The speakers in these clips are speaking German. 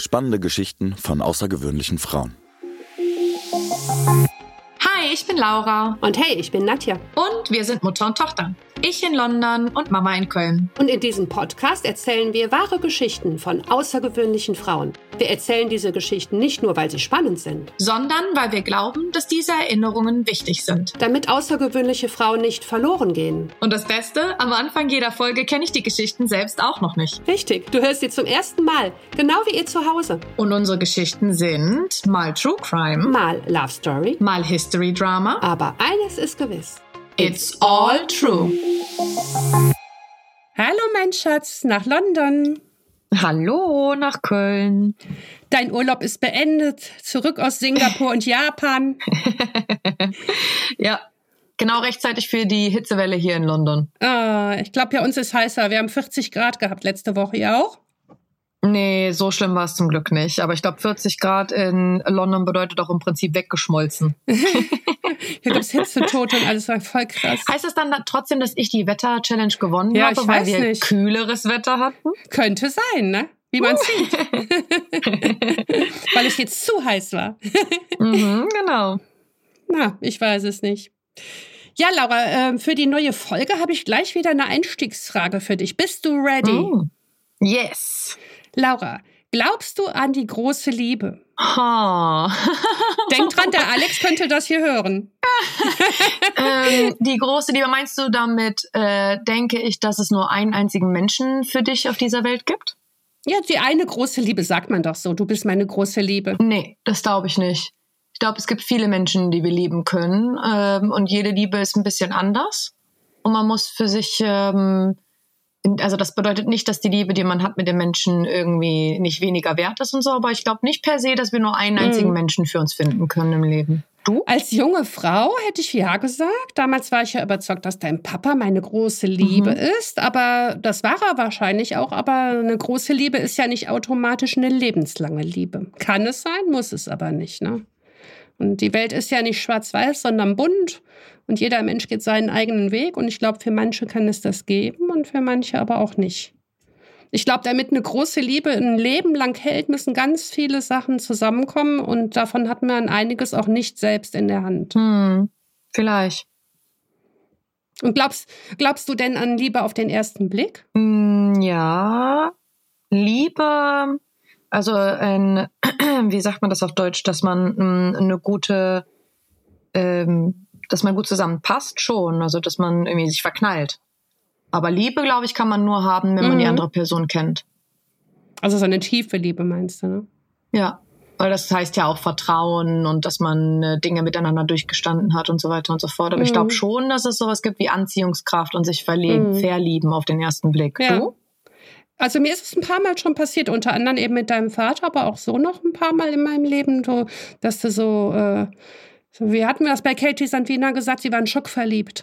Spannende Geschichten von außergewöhnlichen Frauen. Hi, ich bin Laura. Und hey, ich bin Nadja. Und wir sind Mutter und Tochter. Ich in London und Mama in Köln. Und in diesem Podcast erzählen wir wahre Geschichten von außergewöhnlichen Frauen. Wir erzählen diese Geschichten nicht nur, weil sie spannend sind, sondern weil wir glauben, dass diese Erinnerungen wichtig sind. Damit außergewöhnliche Frauen nicht verloren gehen. Und das Beste, am Anfang jeder Folge kenne ich die Geschichten selbst auch noch nicht. Richtig, du hörst sie zum ersten Mal, genau wie ihr zu Hause. Und unsere Geschichten sind mal True Crime, mal Love Story, mal History Drama. Aber eines ist gewiss. It's all true. Hallo mein Schatz, nach London. Hallo nach Köln. Dein Urlaub ist beendet, zurück aus Singapur und Japan. Ja, genau rechtzeitig für die Hitzewelle hier in London. Ich glaube, bei uns ist heißer. Wir haben 40 Grad gehabt letzte Woche, ihr auch? Nee, so schlimm war es zum Glück nicht. Aber ich glaube, 40 Grad in London bedeutet auch im Prinzip weggeschmolzen. Hier gibt es Hitzetote und alles, war voll krass. Heißt das dann trotzdem, dass ich die Wetter-Challenge gewonnen habe, weil wir kühleres Wetter hatten? Könnte sein, ne? Wie man sieht. Weil es jetzt zu heiß war. Genau. Na, ich weiß es nicht. Ja, Laura, für die neue Folge habe ich gleich wieder eine Einstiegsfrage für dich. Bist du ready? Yes. Laura, glaubst du an die große Liebe? Denk dran, der Alex könnte das hier hören. Die große Liebe, meinst du damit, denke ich, dass es nur einen einzigen Menschen für dich auf dieser Welt gibt? Ja, die eine große Liebe, sagt man doch so. Du bist meine große Liebe. Nee, das glaube ich nicht. Ich glaube, es gibt viele Menschen, die wir lieben können. Und jede Liebe ist ein bisschen anders. Und man muss für sich... Also das bedeutet nicht, dass die Liebe, die man hat mit dem Menschen, irgendwie nicht weniger wert ist und so, aber ich glaube nicht per se, dass wir nur einen einzigen Menschen für uns finden können im Leben. Du? Als junge Frau hätte ich ja gesagt. Damals war ich ja überzeugt, dass dein Papa meine große Liebe ist, aber das war er wahrscheinlich auch, aber eine große Liebe ist ja nicht automatisch eine lebenslange Liebe. Kann es sein, muss es aber nicht, ne? Und die Welt ist ja nicht schwarz-weiß, sondern bunt. Und jeder Mensch geht seinen eigenen Weg. Und ich glaube, für manche kann es das geben und für manche aber auch nicht. Ich glaube, damit eine große Liebe ein Leben lang hält, müssen ganz viele Sachen zusammenkommen. Und davon hat man einiges auch nicht selbst in der Hand. Vielleicht. Und glaubst du denn an Liebe auf den ersten Blick? Ja. Liebe... Also, wie sagt man das auf Deutsch, dass man eine gute, dass man gut zusammenpasst, schon. Also, dass man irgendwie sich verknallt. Aber Liebe, glaube ich, kann man nur haben, wenn man die andere Person kennt. Also so eine tiefe Liebe meinst du, ne? Ja, weil das heißt ja auch Vertrauen und dass man Dinge miteinander durchgestanden hat und so weiter und so fort. Aber ich glaube schon, dass es sowas gibt wie Anziehungskraft und sich verlieben auf den ersten Blick. Ja. Du? Also mir ist es ein paar Mal schon passiert, unter anderem eben mit deinem Vater, aber auch so noch ein paar Mal in meinem Leben, dass du so wie hatten wir das bei Katie Sandwina gesagt, sie waren schockverliebt.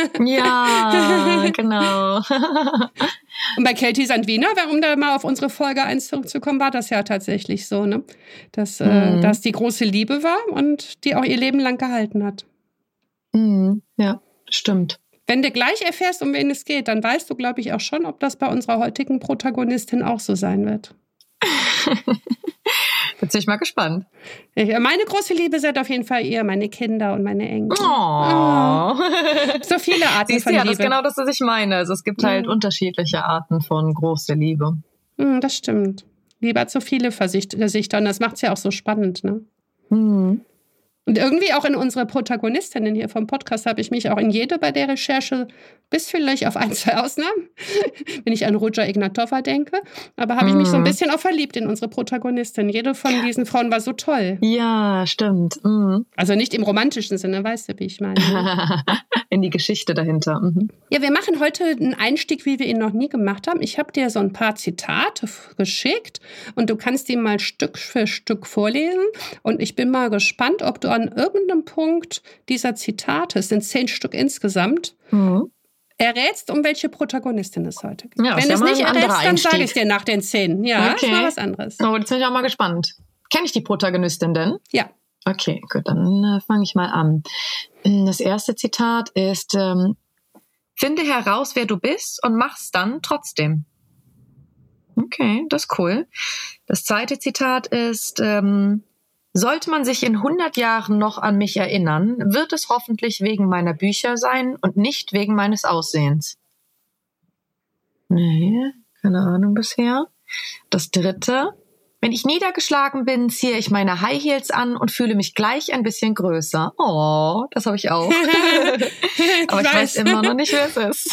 Ja, genau. Und bei Katie Sandwina, um da mal auf unsere Folge 1 zurückzukommen, war das ja tatsächlich so, ne? Dass die große Liebe war und die auch ihr Leben lang gehalten hat. Ja, stimmt. Wenn du gleich erfährst, um wen es geht, dann weißt du, glaube ich, auch schon, ob das bei unserer heutigen Protagonistin auch so sein wird. Jetzt bin ich mal gespannt. Meine große Liebe seid auf jeden Fall ihr, meine Kinder und meine Enkel. So viele Arten Siehst von ja, Liebe. Das ist genau das, was ich meine. Also es gibt halt unterschiedliche Arten von großer Liebe. Das stimmt. Liebe hat so viele Gesichter und das macht es ja auch so spannend, ne? Und irgendwie auch in unsere Protagonistinnen hier vom Podcast habe ich mich auch in jede bei der Recherche, bis vielleicht auf 1, 2 Ausnahmen, wenn ich an Roger Ignatova denke, aber habe ich mich so ein bisschen auch verliebt in unsere Protagonistin. Jede von diesen Frauen war so toll. Ja, stimmt. Also nicht im romantischen Sinne, weißt du, wie ich meine. In die Geschichte dahinter. Ja, wir machen heute einen Einstieg, wie wir ihn noch nie gemacht haben. Ich habe dir so ein paar Zitate geschickt und du kannst die mal Stück für Stück vorlesen. Und ich bin mal gespannt, ob du an irgendeinem Punkt dieser Zitate, es sind 10 Stück insgesamt, errätst, um welche Protagonistin es heute geht. Ja, wenn du es nicht errätst, dann sage ich es dir nach den 10. Ja, okay. Ist mal was anderes. Oh, jetzt bin ich auch mal gespannt. Kenne ich die Protagonistin denn? Ja. Okay, gut, dann fange ich mal an. Das erste Zitat ist, finde heraus, wer du bist und mach's dann trotzdem. Okay, das ist cool. Das zweite Zitat ist, sollte man sich in 100 Jahren noch an mich erinnern, wird es hoffentlich wegen meiner Bücher sein und nicht wegen meines Aussehens. Nee, keine Ahnung bisher. Das dritte, wenn ich niedergeschlagen bin, ziehe ich meine High Heels an und fühle mich gleich ein bisschen größer. Oh, das habe ich auch. Aber ich weiß immer noch nicht, wer es ist.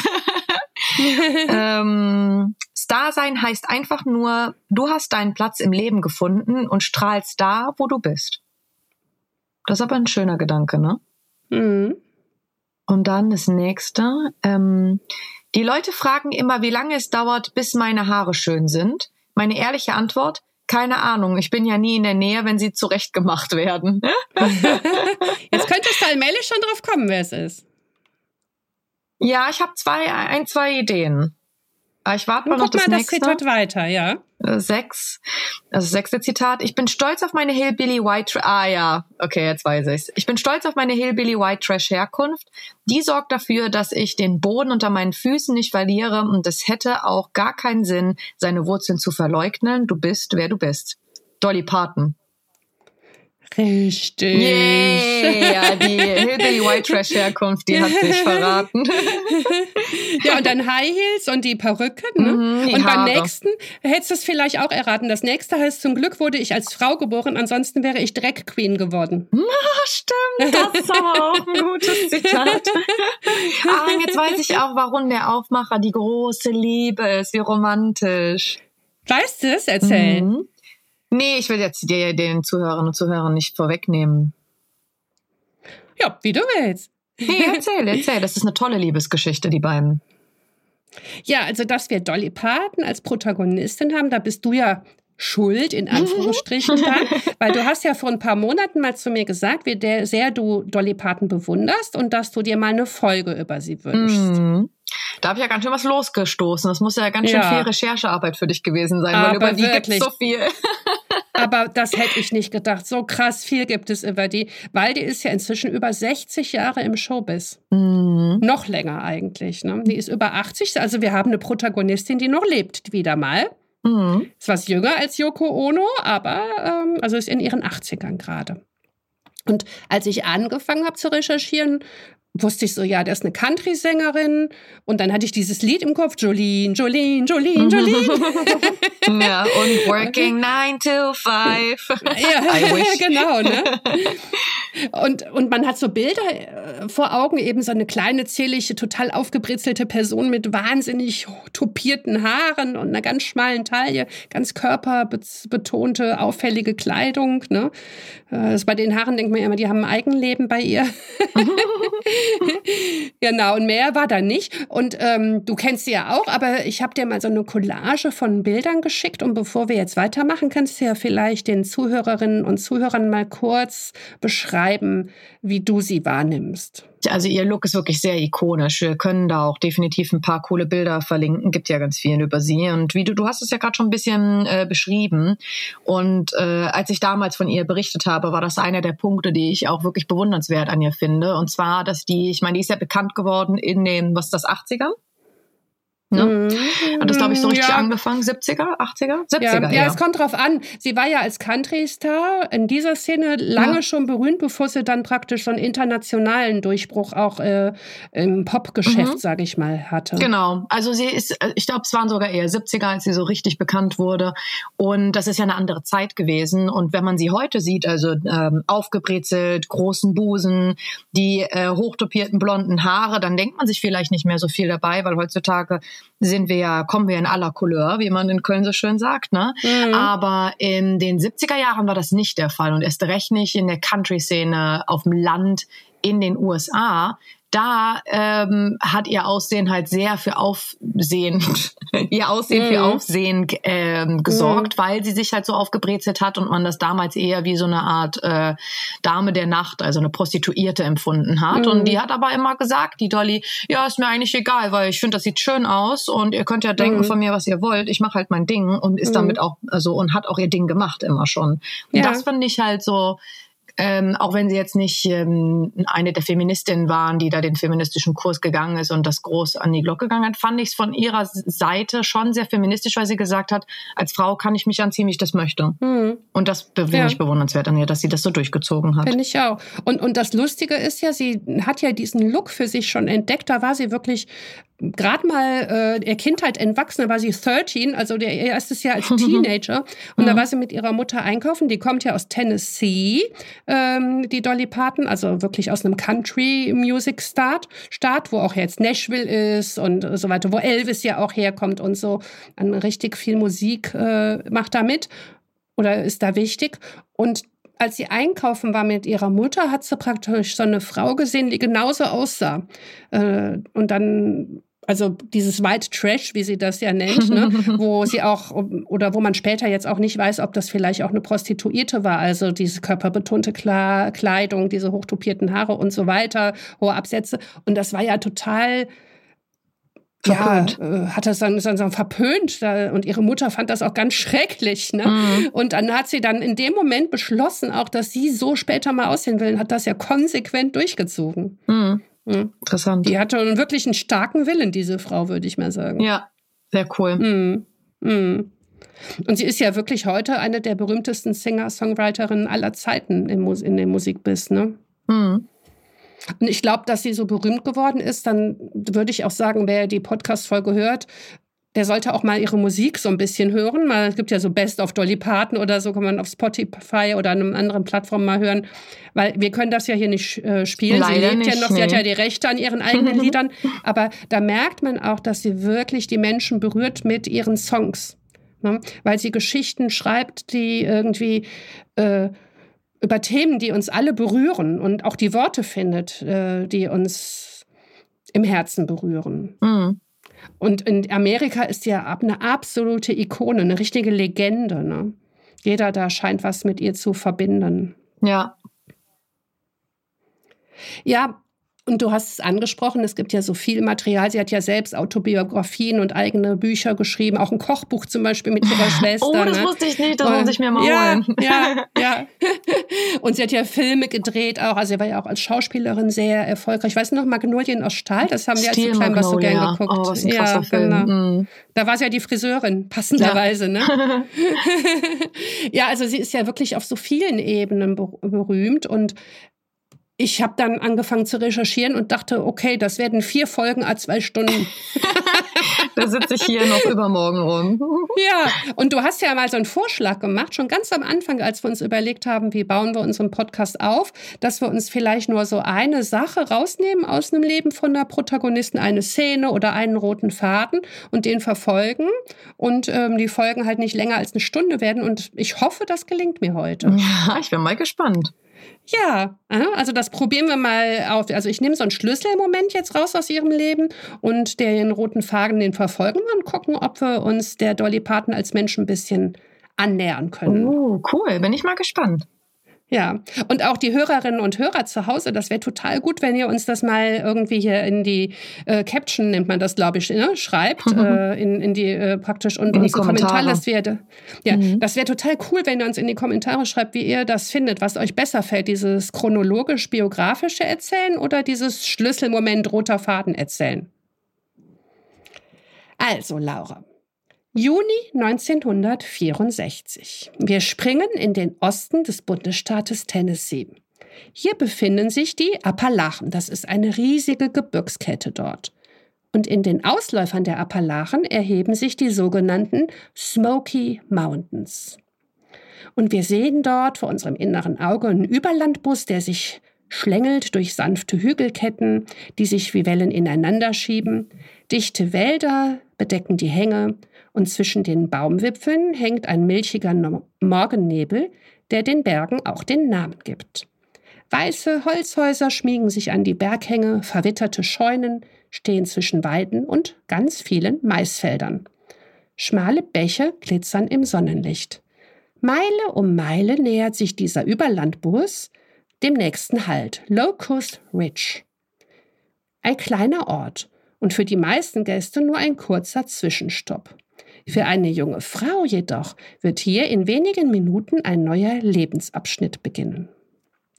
Star sein heißt einfach nur, du hast deinen Platz im Leben gefunden und strahlst da, wo du bist. Das ist aber ein schöner Gedanke, ne? Mhm. Und dann das nächste. Die Leute fragen immer, wie lange es dauert, bis meine Haare schön sind. Meine ehrliche Antwort, keine Ahnung, ich bin ja nie in der Nähe, wenn sie zurechtgemacht werden. Jetzt könntest du allmählich schon drauf kommen, wer es ist. Ja, ich habe zwei Ideen. Aber ich warte mal noch das nächste. Guck mal das Zitat weiter, ja. 6. Also das 6. Zitat. Ich bin stolz auf meine Hillbilly White Trash. Ah ja, okay, jetzt weiß ich's. Ich bin stolz auf meine Hillbilly White Trash Herkunft. Die sorgt dafür, dass ich den Boden unter meinen Füßen nicht verliere und es hätte auch gar keinen Sinn, seine Wurzeln zu verleugnen. Du bist, wer du bist. Dolly Parton. Richtig. Yeah, die Hillbilly White Trash Herkunft, die hat sich verraten. Ja, und dann High Heels und die Perücke. Ne? Die und beim Haare. nächsten hättest du es vielleicht auch erraten. Das nächste heißt, zum Glück wurde ich als Frau geboren, ansonsten wäre ich Drag Queen geworden. Stimmt, das ist aber auch ein gutes Zitat. Ah, jetzt weiß ich auch, warum der Aufmacher die große Liebe ist, wie romantisch. Weißt du es? Erzählen. Nee, ich will jetzt den Zuhörerinnen und Zuhörern nicht vorwegnehmen. Ja, wie du willst. Nee, erzähl. Das ist eine tolle Liebesgeschichte, die beiden. Ja, also dass wir Dolly Parton als Protagonistin haben, da bist du ja schuld, in Anführungsstrichen, dran, weil du hast ja vor ein paar Monaten mal zu mir gesagt, wie sehr du Dolly Parton bewunderst und dass du dir mal eine Folge über sie wünschst. Da habe ich ja ganz schön was losgestoßen. Das muss ja ganz schön viel Recherchearbeit für dich gewesen sein, weil aber über die gibt es so viel. Aber das hätte ich nicht gedacht. So krass viel gibt es über die, weil die ist ja inzwischen über 60 Jahre im Showbiz. Noch länger eigentlich. Ne? Die ist über 80, also wir haben eine Protagonistin, die noch lebt, wieder mal. Ist was jünger als Yoko Ono, aber also ist in ihren 80ern gerade. Und als ich angefangen habe zu recherchieren, wusste ich so, ja, das ist eine Country-Sängerin. Und dann hatte ich dieses Lied im Kopf, Jolene, Jolene, Jolene, Jolene. Ja, und Working 9 to 5. Ja, genau, ne? Und man hat so Bilder vor Augen, eben so eine kleine, zierliche, total aufgebrezelte Person mit wahnsinnig tupierten Haaren und einer ganz schmalen Taille, ganz körperbetonte, auffällige Kleidung, ne? Bei den Haaren denkt man ja immer, die haben ein Eigenleben bei ihr. Genau, und mehr war da nicht. Und du kennst sie ja auch, aber ich habe dir mal so eine Collage von Bildern geschickt. Und bevor wir jetzt weitermachen, kannst du ja vielleicht den Zuhörerinnen und Zuhörern mal kurz beschreiben, wie du sie wahrnimmst. Also ihr Look ist wirklich sehr ikonisch. Wir können da auch definitiv ein paar coole Bilder verlinken. Gibt ja ganz viel über sie. Und wie du hast es ja gerade schon ein bisschen beschrieben. Und als ich damals von ihr berichtet habe, war das einer der Punkte, die ich auch wirklich bewundernswert an ihr finde. Und zwar, dass die ist ja bekannt geworden in den, 80ern? Ne? Hat das, glaube ich, so richtig angefangen? 70er, 80er? 70er, ja, es kommt drauf an. Sie war ja als Country-Star in dieser Szene lange schon berühmt, bevor sie dann praktisch so einen internationalen Durchbruch auch im Pop-Geschäft, sage ich mal, hatte. Genau. Also sie ist, ich glaube, es waren sogar eher 70er, als sie so richtig bekannt wurde. Und das ist ja eine andere Zeit gewesen. Und wenn man sie heute sieht, also aufgebrezelt, großen Busen, die hochtopierten blonden Haare, dann denkt man sich vielleicht nicht mehr so viel dabei, weil heutzutage kommen wir in aller Couleur, wie man in Köln so schön sagt, ne? Aber in den 70er Jahren war das nicht der Fall und erst recht nicht in der Country-Szene auf dem Land in den USA. Da hat ihr Aussehen halt sehr für Aufsehen gesorgt, weil sie sich halt so aufgebrezelt hat und man das damals eher wie so eine Art Dame der Nacht, also eine Prostituierte empfunden hat. Und die hat aber immer gesagt, die Dolly, ja, ist mir eigentlich egal, weil ich finde, das sieht schön aus und ihr könnt ja denken von mir, was ihr wollt. Ich mache halt mein Ding und ist damit auch, also und hat auch ihr Ding gemacht immer schon. Und das finde ich halt so auch wenn sie jetzt nicht eine der Feministinnen waren, die da den feministischen Kurs gegangen ist und das groß an die Glocke gegangen hat, fand ich es von ihrer Seite schon sehr feministisch, weil sie gesagt hat, als Frau kann ich mich anziehen, wie ich das möchte. Und das finde ich bewundernswert an ihr, dass sie das so durchgezogen hat. Finde ich auch. Und das Lustige ist ja, sie hat ja diesen Look für sich schon entdeckt. Da war sie wirklich gerade mal der Kindheit entwachsen, da war sie 13, also ihr erstes Jahr als Teenager. Und da war sie mit ihrer Mutter einkaufen. Die kommt ja aus Tennessee, die Dolly Parton, also wirklich aus einem Country-Music-Staat, wo auch jetzt Nashville ist und so weiter, wo Elvis ja auch herkommt und so. An richtig viel Musik macht da mit oder ist da wichtig. Und als sie einkaufen war mit ihrer Mutter, hat sie praktisch so eine Frau gesehen, die genauso aussah. Und dann, also dieses White Trash, wie sie das ja nennt, ne, wo sie auch, oder wo man später jetzt auch nicht weiß, ob das vielleicht auch eine Prostituierte war. Also diese körperbetonte Kleidung, diese hochtopierten Haare und so weiter, hohe Absätze. Und das war ja total... verpönt. Ja, hat das dann verpönt und ihre Mutter fand das auch ganz schrecklich. Ne? Und dann hat sie dann in dem Moment beschlossen, auch dass sie so später mal aussehen will und hat das ja konsequent durchgezogen. Interessant. Die hatte wirklich einen starken Willen, diese Frau, würde ich mal sagen. Ja, sehr cool. Und sie ist ja wirklich heute eine der berühmtesten Singer-Songwriterinnen aller Zeiten in dem Musikbiss. Ne? Und ich glaube, dass sie so berühmt geworden ist, dann würde ich auch sagen, wer die Podcast-Folge hört, der sollte auch mal ihre Musik so ein bisschen hören. Es gibt ja so Best of Dolly Parton oder so, kann man auf Spotify oder an einer anderen Plattform mal hören. Weil wir können das ja hier nicht spielen. Leider sie lebt nicht, ja noch, sie hat ja die Rechte an ihren eigenen Liedern. Aber da merkt man auch, dass sie wirklich die Menschen berührt mit ihren Songs. Ne? Weil sie Geschichten schreibt, die irgendwie... über Themen, die uns alle berühren und auch die Worte findet, die uns im Herzen berühren. Und in Amerika ist ja eine absolute Ikone, eine richtige Legende. Ne? Jeder da scheint was mit ihr zu verbinden. Ja. Ja, und du hast es angesprochen, es gibt ja so viel Material. Sie hat ja selbst Autobiografien und eigene Bücher geschrieben, auch ein Kochbuch zum Beispiel mit ihrer Schwester. Oh, das wusste ich nicht, das muss ich mir mal holen. Ja. Und sie hat ja Filme gedreht auch, also sie war ja auch als Schauspielerin sehr erfolgreich. Ich weiß noch, Magnolien aus Stahl, das haben wir als klein was so gern geguckt. Oh, was ein krasser Film. Genau. Da war sie ja die Friseurin, passenderweise. Ne? Ja, also sie ist ja wirklich auf so vielen Ebenen berühmt und ich habe dann angefangen zu recherchieren und dachte, okay, das werden 4 Folgen à 2 Stunden. Da sitze ich hier noch übermorgen rum. Ja, und du hast ja mal so einen Vorschlag gemacht, schon ganz am Anfang, als wir uns überlegt haben, wie bauen wir unseren Podcast auf, dass wir uns vielleicht nur so eine Sache rausnehmen aus einem Leben von der Protagonistin, eine Szene oder einen roten Faden und den verfolgen und die Folgen halt nicht länger als 1 Stunde werden und ich hoffe, das gelingt mir heute. Ja, ich bin mal gespannt. Ja, also das probieren wir mal auf. Also ich nehme so einen Schlüsselmoment jetzt raus aus ihrem Leben und den roten Faden, den verfolgen wir und gucken, ob wir uns der Dolly Parton als Mensch ein bisschen annähern können. Oh, cool. Bin ich mal gespannt. Ja, und auch die Hörerinnen und Hörer zu Hause, das wäre total gut, wenn ihr uns das mal irgendwie hier in die Caption, nennt man das, glaube ich, ne? Schreibt, in die praktisch und unsere Kommentarliste. Das wäre total cool, wenn ihr uns in die Kommentare schreibt, wie ihr das findet, was euch besser fällt, dieses chronologisch-biografische Erzählen oder dieses Schlüsselmoment roter Faden erzählen. Also, Laura. Juni 1964. Wir springen in den Osten des Bundesstaates Tennessee. Hier befinden sich die Appalachen. Das ist eine riesige Gebirgskette dort. Und in den Ausläufern der Appalachen erheben sich die sogenannten Smoky Mountains. Und wir sehen dort vor unserem inneren Auge einen Überlandbus, der sich schlängelt durch sanfte Hügelketten, die sich wie Wellen ineinander schieben. Dichte Wälder bedecken die Hänge und zwischen den Baumwipfeln hängt ein milchiger Morgennebel, der den Bergen auch den Namen gibt. Weiße Holzhäuser schmiegen sich an die Berghänge, verwitterte Scheunen stehen zwischen Weiden und ganz vielen Maisfeldern. Schmale Bäche glitzern im Sonnenlicht. Meile um Meile nähert sich dieser Überlandbus dem nächsten Halt, Locust Ridge. Ein kleiner Ort und für die meisten Gäste nur ein kurzer Zwischenstopp. Für eine junge Frau jedoch wird hier in wenigen Minuten ein neuer Lebensabschnitt beginnen.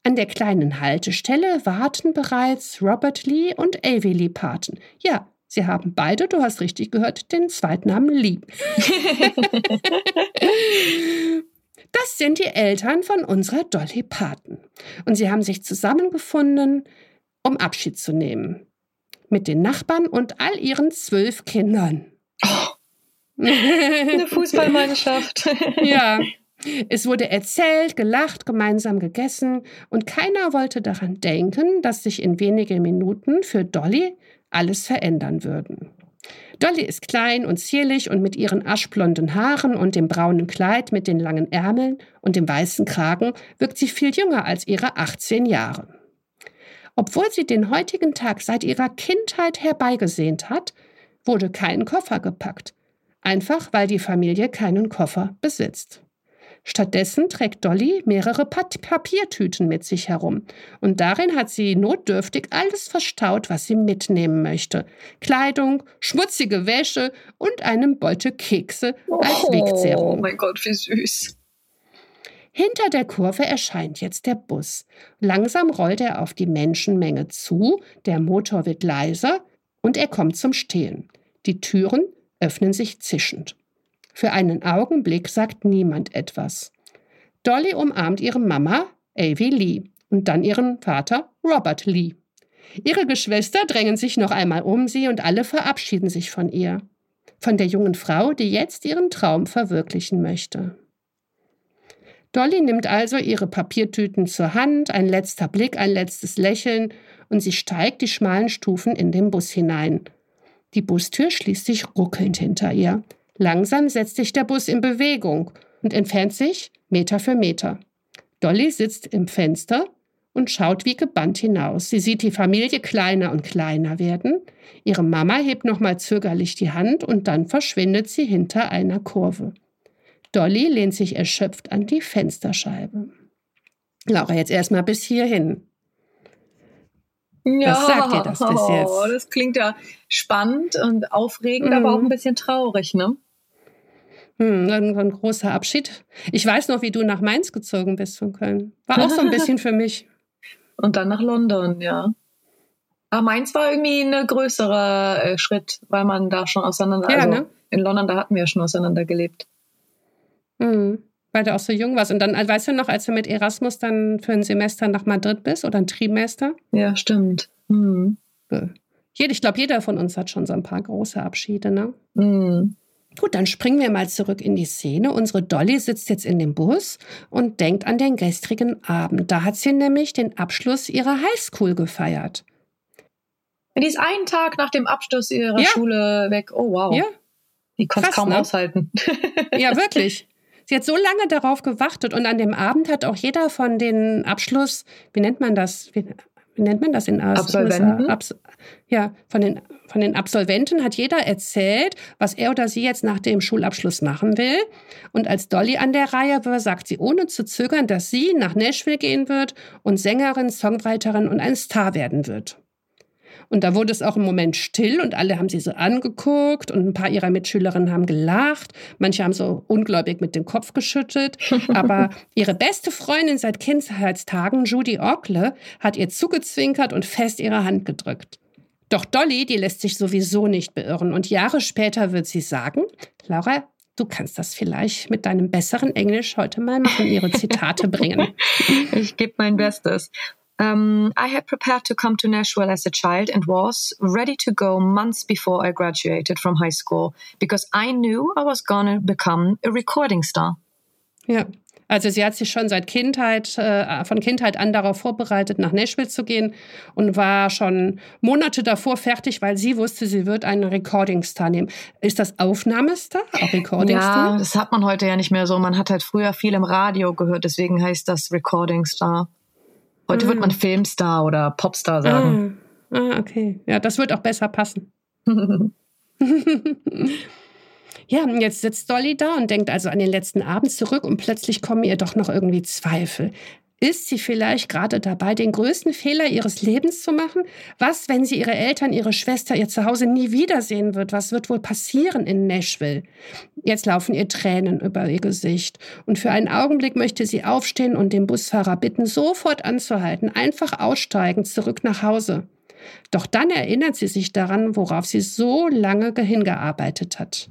An der kleinen Haltestelle warten bereits Robert Lee und Avie Lee Parton. Ja, sie haben beide, du hast richtig gehört, den Zweitnamen Lee. Das sind die Eltern von unserer Dolly Parton. Und sie haben sich zusammengefunden, um Abschied zu nehmen. Mit den Nachbarn und all ihren 12 Kindern. Eine Fußballmannschaft. Ja, es wurde erzählt, gelacht, gemeinsam gegessen und keiner wollte daran denken, dass sich in wenigen Minuten für Dolly alles verändern würde. Dolly ist klein und zierlich und mit ihren aschblonden Haaren und dem braunen Kleid mit den langen Ärmeln und dem weißen Kragen wirkt sie viel jünger als ihre 18 Jahre. Obwohl sie den heutigen Tag seit ihrer Kindheit herbeigesehnt hat, wurde kein Koffer gepackt. Einfach, weil die Familie keinen Koffer besitzt. Stattdessen trägt Dolly mehrere Papiertüten mit sich herum. Und darin hat sie notdürftig alles verstaut, was sie mitnehmen möchte. Kleidung, schmutzige Wäsche und einen Beutel Kekse als Wegzehrung. Oh mein Gott, wie süß. Hinter der Kurve erscheint jetzt der Bus. Langsam rollt er auf die Menschenmenge zu, der Motor wird leiser und er kommt zum Stehen. Die Türen öffnen sich zischend. Für einen Augenblick sagt niemand etwas. Dolly umarmt ihre Mama, Avie Lee, und dann ihren Vater, Robert Lee. Ihre Geschwister drängen sich noch einmal um sie und alle verabschieden sich von ihr. Von der jungen Frau, die jetzt ihren Traum verwirklichen möchte. Dolly nimmt also ihre Papiertüten zur Hand, ein letzter Blick, ein letztes Lächeln und sie steigt die schmalen Stufen in den Bus hinein. Die Bustür schließt sich ruckelnd hinter ihr. Langsam setzt sich der Bus in Bewegung und entfernt sich Meter für Meter. Dolly sitzt im Fenster und schaut wie gebannt hinaus. Sie sieht die Familie kleiner und kleiner werden. Ihre Mama hebt nochmal zögerlich die Hand und dann verschwindet sie hinter einer Kurve. Dolly lehnt sich erschöpft an die Fensterscheibe. Laura, jetzt erstmal bis hierhin. Ja, was sagt dir das bis jetzt? Das klingt ja spannend und aufregend, aber auch ein bisschen traurig, ne? Ein großer Abschied. Ich weiß noch, wie du nach Mainz gezogen bist von Köln. War auch so ein bisschen für mich. Und dann nach London, ja. Aber Mainz war irgendwie ein größerer Schritt, weil man da schon ne? In London, da hatten wir ja schon auseinander gelebt. Weil du auch so jung warst. Und dann, weißt du noch, als du mit Erasmus dann für ein Semester nach Madrid bist oder ein Trimester? Ja, stimmt. Ich glaube, jeder von uns hat schon so ein paar große Abschiede, ne? Gut, dann springen wir mal zurück in die Szene. Unsere Dolly sitzt jetzt in dem Bus und denkt an den gestrigen Abend. Da hat sie nämlich den Abschluss ihrer Highschool gefeiert. Die ist einen Tag nach dem Abschluss ihrer Schule weg. Oh, wow. Ja. Die konnte es kaum aushalten. Ja, wirklich. Sie hat so lange darauf gewartet und an dem Abend hat auch jeder von den Abschluss, wie nennt man das? Wie nennt man das in Absolventen? Von den Absolventen hat jeder erzählt, was er oder sie jetzt nach dem Schulabschluss machen will. Und als Dolly an der Reihe war, sagt sie ohne zu zögern, dass sie nach Nashville gehen wird und Sängerin, Songwriterin und ein Star werden wird. Und da wurde es auch im Moment still und alle haben sie so angeguckt und ein paar ihrer Mitschülerinnen haben gelacht. Manche haben so ungläubig mit dem Kopf geschüttelt. Aber ihre beste Freundin seit Kindheitstagen, Judy Ogle, hat ihr zugezwinkert und fest ihre Hand gedrückt. Doch Dolly, die lässt sich sowieso nicht beirren. Und Jahre später wird sie sagen, Laura, du kannst das vielleicht mit deinem besseren Englisch heute mal machen, ihre Zitate bringen. Ich gebe mein Bestes. I had prepared to come to Nashville as a child and was ready to go months before I graduated from high school because I knew I was gonna become a recording star. Ja, also sie hat sich schon von Kindheit an darauf vorbereitet, nach Nashville zu gehen und war schon Monate davor fertig, weil sie wusste, sie wird einen Recording Star nehmen. Ist das Aufnahmestar? Auch Recording Star? Ja, das hat man heute ja nicht mehr so. Man hat halt früher viel im Radio gehört, deswegen heißt das Recording Star. Heute wird man Filmstar oder Popstar sagen. Okay. Ja, das wird auch besser passen. Ja, und jetzt sitzt Dolly da und denkt also an den letzten Abend zurück und plötzlich kommen ihr doch noch irgendwie Zweifel. Ist sie vielleicht gerade dabei, den größten Fehler ihres Lebens zu machen? Was, wenn sie ihre Eltern, ihre Schwester, ihr Zuhause nie wiedersehen wird? Was wird wohl passieren in Nashville? Jetzt laufen ihr Tränen über ihr Gesicht. Und für einen Augenblick möchte sie aufstehen und den Busfahrer bitten, sofort anzuhalten, einfach aussteigen, zurück nach Hause. Doch dann erinnert sie sich daran, worauf sie so lange hingearbeitet hat.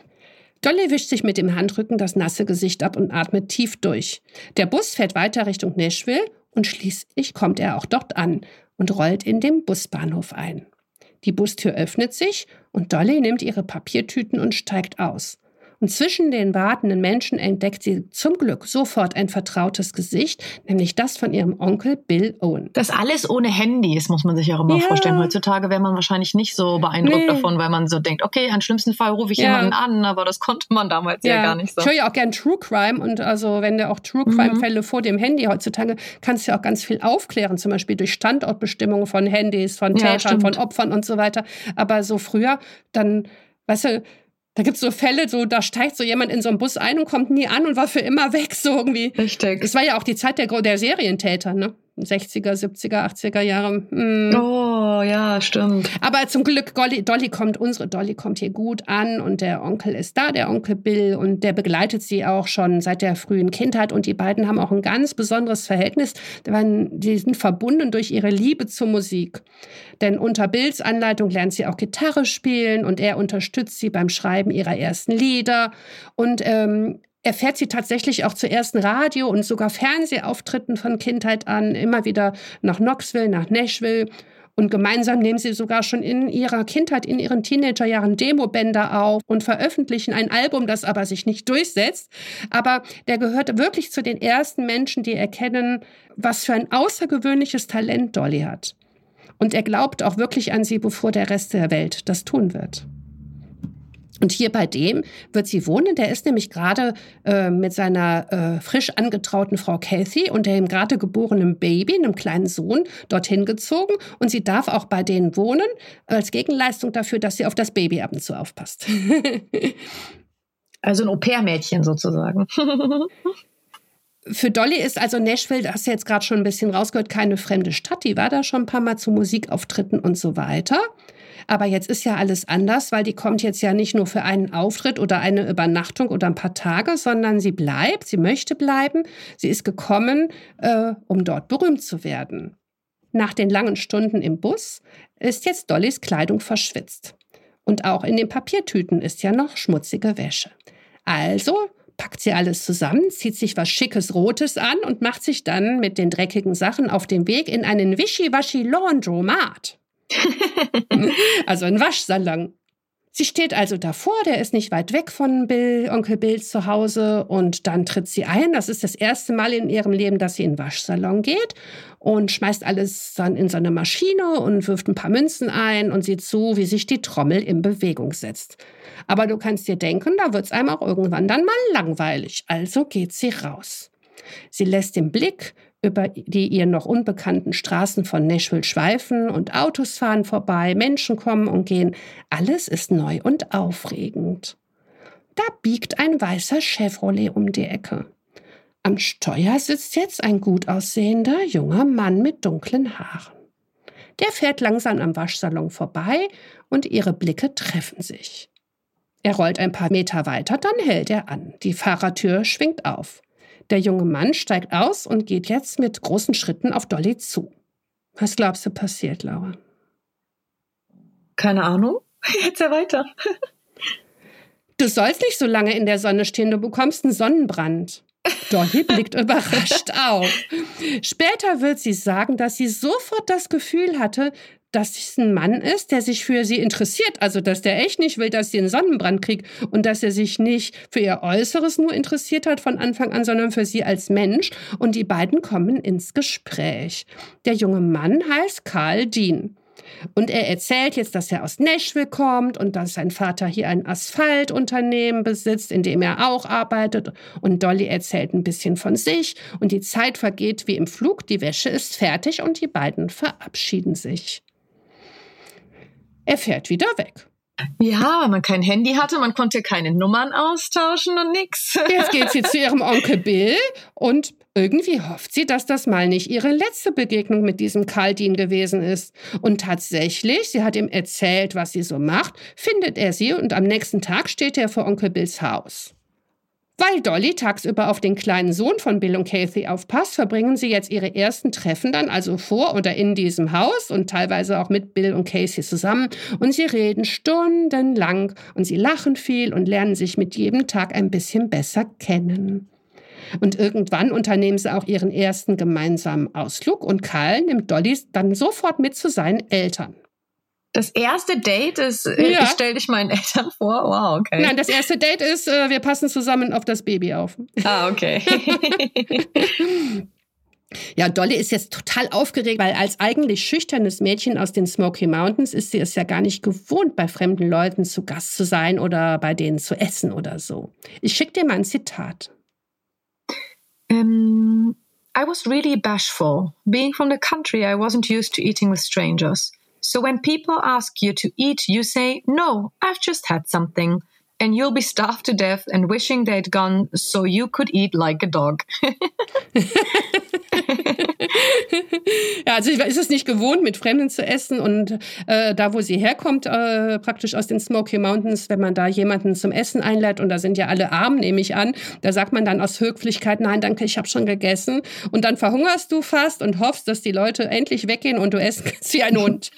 Dolly wischt sich mit dem Handrücken das nasse Gesicht ab und atmet tief durch. Der Bus fährt weiter Richtung Nashville und schließlich kommt er auch dort an und rollt in den Busbahnhof ein. Die Bustür öffnet sich und Dolly nimmt ihre Papiertüten und steigt aus. Und zwischen den wartenden Menschen entdeckt sie zum Glück sofort ein vertrautes Gesicht, nämlich das von ihrem Onkel Bill Owen. Das alles ohne Handys, muss man sich auch immer vorstellen. Heutzutage wäre man wahrscheinlich nicht so beeindruckt davon, weil man so denkt, okay, im schlimmsten Fall rufe ich jemanden an, aber das konnte man damals ja gar nicht so. Ich höre ja auch gern True Crime und also wenn du auch True Crime-Fälle vor dem Handy heutzutage, kannst du ja auch ganz viel aufklären, zum Beispiel durch Standortbestimmungen von Handys, von Tätern, von Opfern und so weiter. Aber so früher, dann, weißt du, da gibt es so Fälle, so da steigt so jemand in so einen Bus ein und kommt nie an und war für immer weg, so irgendwie. Richtig. Es war ja auch die Zeit der Serientäter, ne? 60er, 70er, 80er Jahre. Oh, ja, stimmt. Aber zum Glück, unsere Dolly kommt hier gut an und der Onkel ist da, der Onkel Bill, und der begleitet sie auch schon seit der frühen Kindheit und die beiden haben auch ein ganz besonderes Verhältnis. Die sind verbunden durch ihre Liebe zur Musik. Denn unter Bills Anleitung lernt sie auch Gitarre spielen und er unterstützt sie beim Schreiben ihrer ersten Lieder und er fährt sie tatsächlich auch zu ersten Radio- und sogar Fernsehauftritten von Kindheit an, immer wieder nach Knoxville, nach Nashville. Und gemeinsam nehmen sie sogar schon in ihrer Kindheit, in ihren Teenagerjahren Demobänder auf und veröffentlichen ein Album, das aber sich nicht durchsetzt. Aber der gehört wirklich zu den ersten Menschen, die erkennen, was für ein außergewöhnliches Talent Dolly hat. Und er glaubt auch wirklich an sie, bevor der Rest der Welt das tun wird. Und hier bei dem wird sie wohnen. Der ist nämlich gerade mit seiner frisch angetrauten Frau Kathy und dem gerade geborenen Baby, einem kleinen Sohn, dorthin gezogen. Und sie darf auch bei denen wohnen, als Gegenleistung dafür, dass sie auf das Baby ab und zu aufpasst. Also ein Au-pair-Mädchen sozusagen. Für Dolly ist also Nashville, das hast du jetzt gerade schon ein bisschen rausgehört, keine fremde Stadt. Die war da schon ein paar Mal zu Musikauftritten und so weiter. Aber jetzt ist ja alles anders, weil die kommt jetzt ja nicht nur für einen Auftritt oder eine Übernachtung oder ein paar Tage, sondern sie möchte bleiben. Sie ist gekommen, um dort berühmt zu werden. Nach den langen Stunden im Bus ist jetzt Dollys Kleidung verschwitzt. Und auch in den Papiertüten ist ja noch schmutzige Wäsche. Also packt sie alles zusammen, zieht sich was Schickes Rotes an und macht sich dann mit den dreckigen Sachen auf den Weg in einen Wischiwaschi-Laundromat. Also ein Waschsalon. Sie steht also davor, der ist nicht weit weg von Onkel Bill zu Hause und dann tritt sie ein. Das ist das erste Mal in ihrem Leben, dass sie in den Waschsalon geht und schmeißt alles dann in so eine Maschine und wirft ein paar Münzen ein und sieht zu, wie sich die Trommel in Bewegung setzt. Aber du kannst dir denken, da wird es einem auch irgendwann dann mal langweilig. Also geht sie raus. Sie lässt den Blick über die ihr noch unbekannten Straßen von Nashville schweifen und Autos fahren vorbei, Menschen kommen und gehen. Alles ist neu und aufregend. Da biegt ein weißer Chevrolet um die Ecke. Am Steuer sitzt jetzt ein gut aussehender junger Mann mit dunklen Haaren. Der fährt langsam am Waschsalon vorbei und ihre Blicke treffen sich. Er rollt ein paar Meter weiter, dann hält er an. Die Fahrertür schwingt auf. Der junge Mann steigt aus und geht jetzt mit großen Schritten auf Dolly zu. Was glaubst du passiert, Laura? Keine Ahnung. Jetzt ja weiter. Du sollst nicht so lange in der Sonne stehen, du bekommst einen Sonnenbrand. Dolly blickt überrascht auf. Später wird sie sagen, dass sie sofort das Gefühl hatte, dass es ein Mann ist, der sich für sie interessiert. Also, dass der echt nicht will, dass sie einen Sonnenbrand kriegt und dass er sich nicht für ihr Äußeres nur interessiert hat von Anfang an, sondern für sie als Mensch. Und die beiden kommen ins Gespräch. Der junge Mann heißt Carl Dean. Und er erzählt jetzt, dass er aus Nashville kommt und dass sein Vater hier ein Asphaltunternehmen besitzt, in dem er auch arbeitet. Und Dolly erzählt ein bisschen von sich. Und die Zeit vergeht wie im Flug, die Wäsche ist fertig und die beiden verabschieden sich. Er fährt wieder weg. Ja, weil man kein Handy hatte, man konnte keine Nummern austauschen und nix. Jetzt geht sie zu ihrem Onkel Bill und Irgendwie hofft sie, dass das mal nicht ihre letzte Begegnung mit diesem Carl Dean gewesen ist. Und tatsächlich, sie hat ihm erzählt, was sie so macht, findet er sie und am nächsten Tag steht er vor Onkel Bills Haus. Weil Dolly tagsüber auf den kleinen Sohn von Bill und Kathy aufpasst, verbringen sie jetzt ihre ersten Treffen dann also vor oder in diesem Haus und teilweise auch mit Bill und Casey zusammen. Und sie reden stundenlang und sie lachen viel und lernen sich mit jedem Tag ein bisschen besser kennen. Und irgendwann unternehmen sie auch ihren ersten gemeinsamen Ausflug und Carl nimmt Dolly dann sofort mit zu seinen Eltern. Das erste Date ist, ich stell dich meinen Eltern vor, wow, okay. Nein, das erste Date ist, wir passen zusammen auf das Baby auf. Ah, okay. Ja, Dolly ist jetzt total aufgeregt, weil als eigentlich schüchternes Mädchen aus den Smoky Mountains ist sie es ja gar nicht gewohnt, bei fremden Leuten zu Gast zu sein oder bei denen zu essen oder so. Ich schicke dir mal ein Zitat. I was really bashful. Being from the country, I wasn't used to eating with strangers. So when people ask you to eat, you say, no, I've just had something. And you'll be starved to death and wishing they'd gone so you could eat like a dog. Ja, also sie ist es nicht gewohnt, mit Fremden zu essen und da, wo sie herkommt, praktisch aus den Smoky Mountains, wenn man da jemanden zum Essen einlädt und da sind ja alle arm, nehme ich an, da sagt man dann aus Höflichkeit, nein, danke, ich habe schon gegessen und dann verhungerst du fast und hoffst, dass die Leute endlich weggehen und du essen kannst wie ein Hund.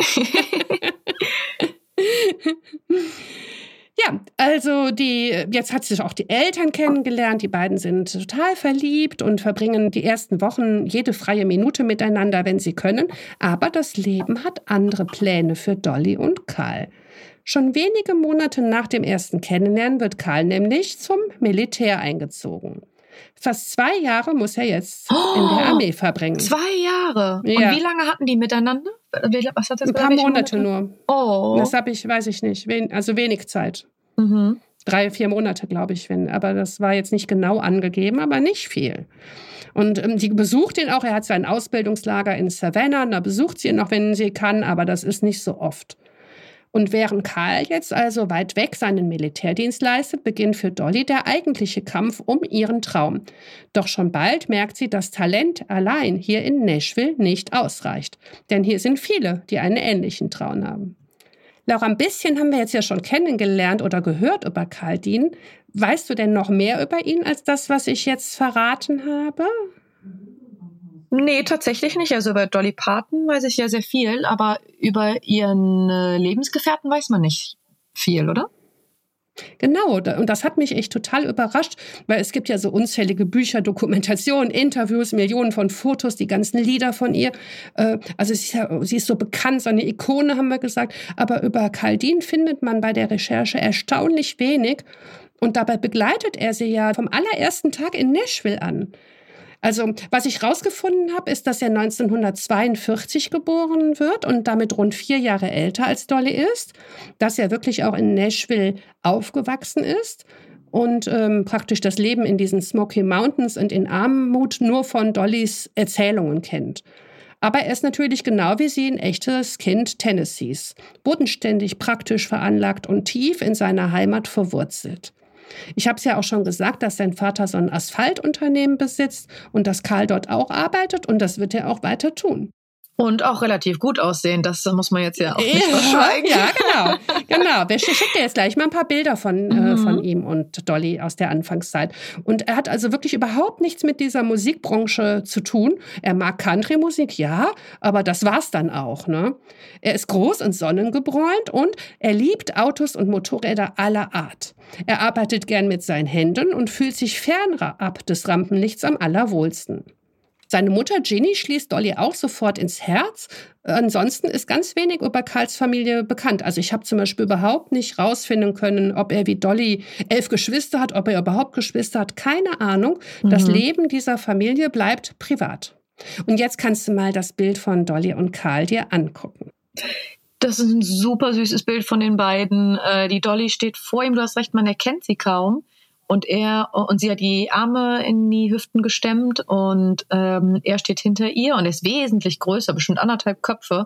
Ja, also jetzt hat sie auch die Eltern kennengelernt. Die beiden sind total verliebt und verbringen die ersten Wochen jede freie Minute miteinander, wenn sie können. Aber das Leben hat andere Pläne für Dolly und Carl. Schon wenige Monate nach dem ersten Kennenlernen wird Carl nämlich zum Militär eingezogen. Fast 2 Jahre muss er jetzt in der Armee verbringen. 2 Jahre? Ja. Und wie lange hatten die miteinander? Was hat das ein paar Monate nur. Oh. Das weiß ich nicht. Also wenig Zeit. 3-4 Monate, glaube ich. Aber das war jetzt nicht genau angegeben, aber nicht viel. Und die besucht ihn auch. Er hat sein Ausbildungslager in Savannah. Da besucht sie ihn noch, wenn sie kann, aber das ist nicht so oft. Und während Carl jetzt also weit weg seinen Militärdienst leistet, beginnt für Dolly der eigentliche Kampf um ihren Traum. Doch schon bald merkt sie, dass Talent allein hier in Nashville nicht ausreicht. Denn hier sind viele, die einen ähnlichen Traum haben. Laura, ein bisschen haben wir jetzt ja schon kennengelernt oder gehört über Carl Dean. Weißt du denn noch mehr über ihn als das, was ich jetzt verraten habe? Nee, tatsächlich nicht. Also über Dolly Parton weiß ich ja sehr viel, aber über ihren Lebensgefährten weiß man nicht viel, oder? Genau, und das hat mich echt total überrascht, weil es gibt ja so unzählige Bücher, Dokumentationen, Interviews, Millionen von Fotos, die ganzen Lieder von ihr. Also sie ist so bekannt, so eine Ikone, haben wir gesagt. Aber über Carl Dean findet man bei der Recherche erstaunlich wenig. Und dabei begleitet er sie ja vom allerersten Tag in Nashville an. Also, was ich rausgefunden habe, ist, dass er 1942 geboren wird und damit rund 4 Jahre älter als Dolly ist, dass er wirklich auch in Nashville aufgewachsen ist und praktisch das Leben in diesen Smoky Mountains und in Armut nur von Dollys Erzählungen kennt. Aber er ist natürlich genau wie sie ein echtes Kind Tennessees, bodenständig, praktisch veranlagt und tief in seiner Heimat verwurzelt. Ich habe es ja auch schon gesagt, dass sein Vater so ein Asphaltunternehmen besitzt und dass Carl dort auch arbeitet und das wird er auch weiter tun. Und auch relativ gut aussehen, das muss man jetzt ja auch nicht verschweigen. Ja, genau. Ich schicke dir jetzt gleich mal ein paar Bilder von ihm und Dolly aus der Anfangszeit. Und er hat also wirklich überhaupt nichts mit dieser Musikbranche zu tun. Er mag Country-Musik, ja, aber das war's dann auch, ne? Er ist groß und sonnengebräunt und er liebt Autos und Motorräder aller Art. Er arbeitet gern mit seinen Händen und fühlt sich fernab des Rampenlichts am allerwohlsten. Seine Mutter Ginny schließt Dolly auch sofort ins Herz. Ansonsten ist ganz wenig über Carls Familie bekannt. Also ich habe zum Beispiel überhaupt nicht rausfinden können, ob er wie Dolly 11 Geschwister hat, ob er überhaupt Geschwister hat. Keine Ahnung. Das Leben dieser Familie bleibt privat. Und jetzt kannst du mal das Bild von Dolly und Carl dir angucken. Das ist ein super süßes Bild von den beiden. Die Dolly steht vor ihm, du hast recht, man erkennt sie kaum. Und sie hat die Arme in die Hüften gestemmt und er steht hinter ihr und ist wesentlich größer, bestimmt 1,5 Köpfe.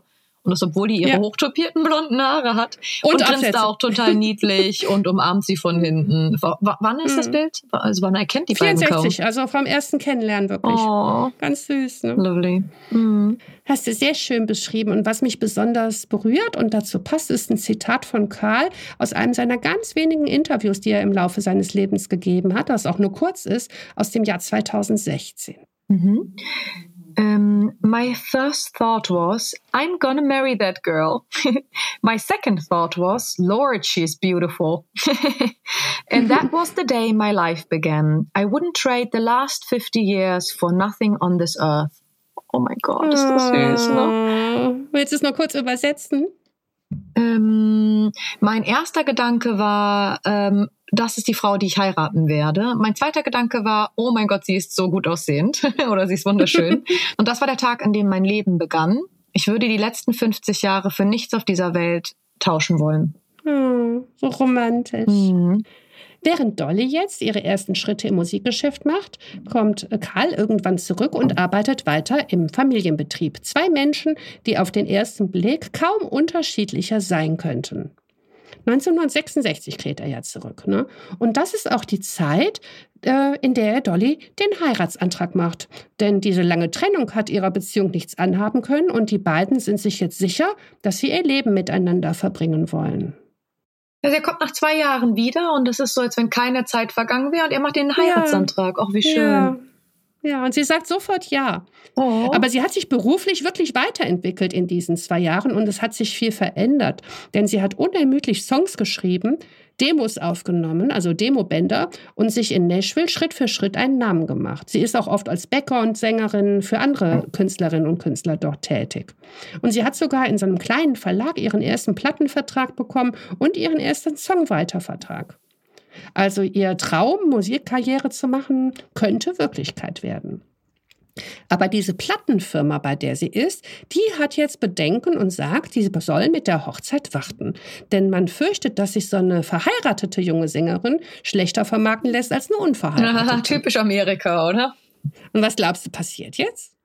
Und das, obwohl die ihre hochtopierten blonden Haare hat. Und grinst da auch total niedlich und umarmt sie von hinten. Wann ist das Bild? Also wann erkennt die 64, beiden also vom ersten Kennenlernen wirklich. Oh, ganz süß, ne? Lovely. Mhm. Hast du sehr schön beschrieben. Und was mich besonders berührt und dazu passt, ist ein Zitat von Karl aus einem seiner ganz wenigen Interviews, die er im Laufe seines Lebens gegeben hat, das auch nur kurz ist, aus dem Jahr 2016. Mhm. My first thought was, I'm gonna marry that girl. My second thought was, Lord, she's beautiful. And that was the day my life began. I wouldn't trade the last 50 years for nothing on this earth. Oh mein Gott, ist das süß, ne? Willst du es noch kurz übersetzen? Mein erster Gedanke war, das ist die Frau, die ich heiraten werde. Mein zweiter Gedanke war, oh mein Gott, sie ist so gut aussehend oder sie ist wunderschön. Und das war der Tag, an dem mein Leben begann. Ich würde die letzten 50 Jahre für nichts auf dieser Welt tauschen wollen. So romantisch. Mhm. Während Dolly jetzt ihre ersten Schritte im Musikgeschäft macht, kommt Karl irgendwann zurück und arbeitet weiter im Familienbetrieb. 2 Menschen, die auf den ersten Blick kaum unterschiedlicher sein könnten. 1966 kehrt er ja zurück. Ne? Und das ist auch die Zeit, in der Dolly den Heiratsantrag macht. Denn diese lange Trennung hat ihrer Beziehung nichts anhaben können und die beiden sind sich jetzt sicher, dass sie ihr Leben miteinander verbringen wollen. Also er kommt nach 2 Jahren wieder und es ist so, als wenn keine Zeit vergangen wäre und er macht den Heiratsantrag. Ach, wie schön. Ja, und sie sagt sofort ja. Oh. Aber sie hat sich beruflich wirklich weiterentwickelt in diesen 2 Jahren und es hat sich viel verändert. Denn sie hat unermüdlich Songs geschrieben, Demos aufgenommen, also Demobänder, und sich in Nashville Schritt für Schritt einen Namen gemacht. Sie ist auch oft als Background-Sängerin für andere Künstlerinnen und Künstler dort tätig. Und sie hat sogar in so einem kleinen Verlag ihren ersten Plattenvertrag bekommen und ihren ersten Songwriter-Vertrag. Also ihr Traum, Musikkarriere zu machen, könnte Wirklichkeit werden. Aber diese Plattenfirma, bei der sie ist, die hat jetzt Bedenken und sagt, die sollen mit der Hochzeit warten. Denn man fürchtet, dass sich so eine verheiratete junge Sängerin schlechter vermarkten lässt als eine unverheiratete. Typisch Amerika, oder? Und was glaubst du, passiert jetzt?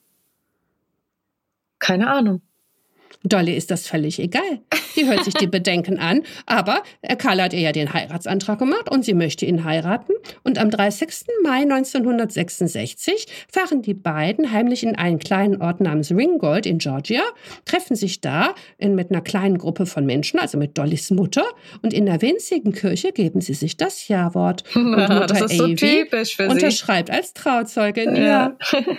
Keine Ahnung. Dolly ist das völlig egal. Die hört sich die Bedenken an, aber Karl hat ihr ja den Heiratsantrag gemacht und sie möchte ihn heiraten. Und am 30. Mai 1966 fahren die beiden heimlich in einen kleinen Ort namens Ringgold in Georgia, treffen sich da mit einer kleinen Gruppe von Menschen, also mit Dollys Mutter, und in der winzigen Kirche geben sie sich das Ja-Wort. Und Mutter das ist so Avie typisch für unterschreibt als Trauzeugin. Ja.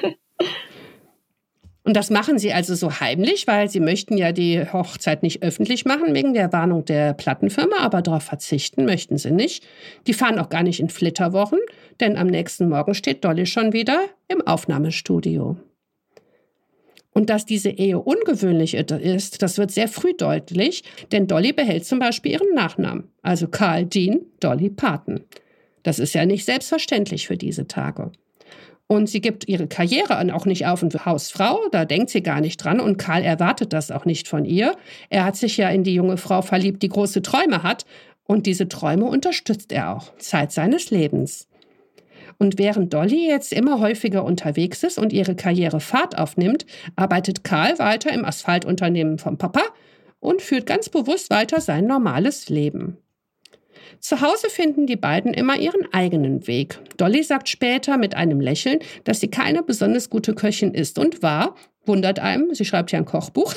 Und das machen sie also so heimlich, weil sie möchten ja die Hochzeit nicht öffentlich machen, wegen der Warnung der Plattenfirma, aber darauf verzichten möchten sie nicht. Die fahren auch gar nicht in Flitterwochen, denn am nächsten Morgen steht Dolly schon wieder im Aufnahmestudio. Und dass diese Ehe ungewöhnlich ist, das wird sehr früh deutlich, denn Dolly behält zum Beispiel ihren Nachnamen, also Carl Dean Dolly Parton. Das ist ja nicht selbstverständlich für diese Tage. Und sie gibt ihre Karriere auch nicht auf und Hausfrau, da denkt sie gar nicht dran und Karl erwartet das auch nicht von ihr. Er hat sich ja in die junge Frau verliebt, die große Träume hat und diese Träume unterstützt er auch, Zeit seines Lebens. Und während Dolly jetzt immer häufiger unterwegs ist und ihre Karriere Fahrt aufnimmt, arbeitet Karl weiter im Asphaltunternehmen vom Papa und führt ganz bewusst weiter sein normales Leben. Zu Hause finden die beiden immer ihren eigenen Weg. Dolly sagt später mit einem Lächeln, dass sie keine besonders gute Köchin ist und war, wundert einem, sie schreibt ja ein Kochbuch.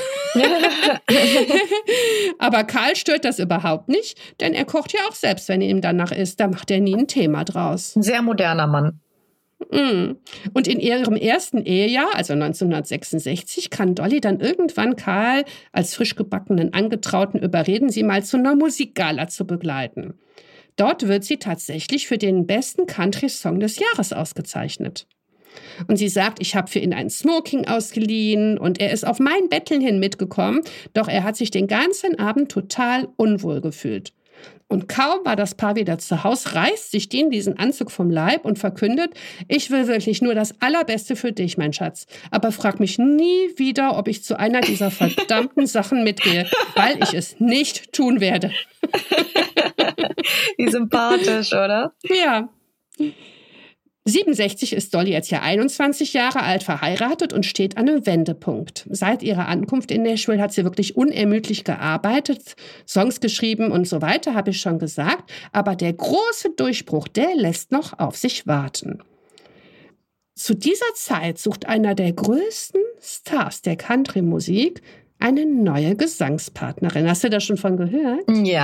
Aber Karl stört das überhaupt nicht, denn er kocht ja auch selbst, wenn ihm danach ist. Da macht er nie ein Thema draus. Ein sehr moderner Mann. Und in ihrem ersten Ehejahr, also 1966, kann Dolly dann irgendwann Karl als frisch gebackenen Angetrauten überreden, sie mal zu einer Musikgala zu begleiten. Dort wird sie tatsächlich für den besten Country-Song des Jahres ausgezeichnet. Und sie sagt, ich habe für ihn ein Smoking ausgeliehen und er ist auf mein Betteln hin mitgekommen, doch er hat sich den ganzen Abend total unwohl gefühlt. Und kaum war das Paar wieder zu Hause, reißt sich Dean diesen Anzug vom Leib und verkündet, ich will wirklich nur das Allerbeste für dich, mein Schatz. Aber frag mich nie wieder, ob ich zu einer dieser verdammten Sachen mitgehe, weil ich es nicht tun werde. Wie sympathisch, oder? Ja. 67 ist Dolly jetzt ja 21 Jahre alt, verheiratet und steht an einem Wendepunkt. Seit ihrer Ankunft in Nashville hat sie wirklich unermüdlich gearbeitet, Songs geschrieben und so weiter, habe ich schon gesagt. Aber der große Durchbruch, der lässt noch auf sich warten. Zu dieser Zeit sucht einer der größten Stars der Country-Musik eine neue Gesangspartnerin. Hast du da schon von gehört?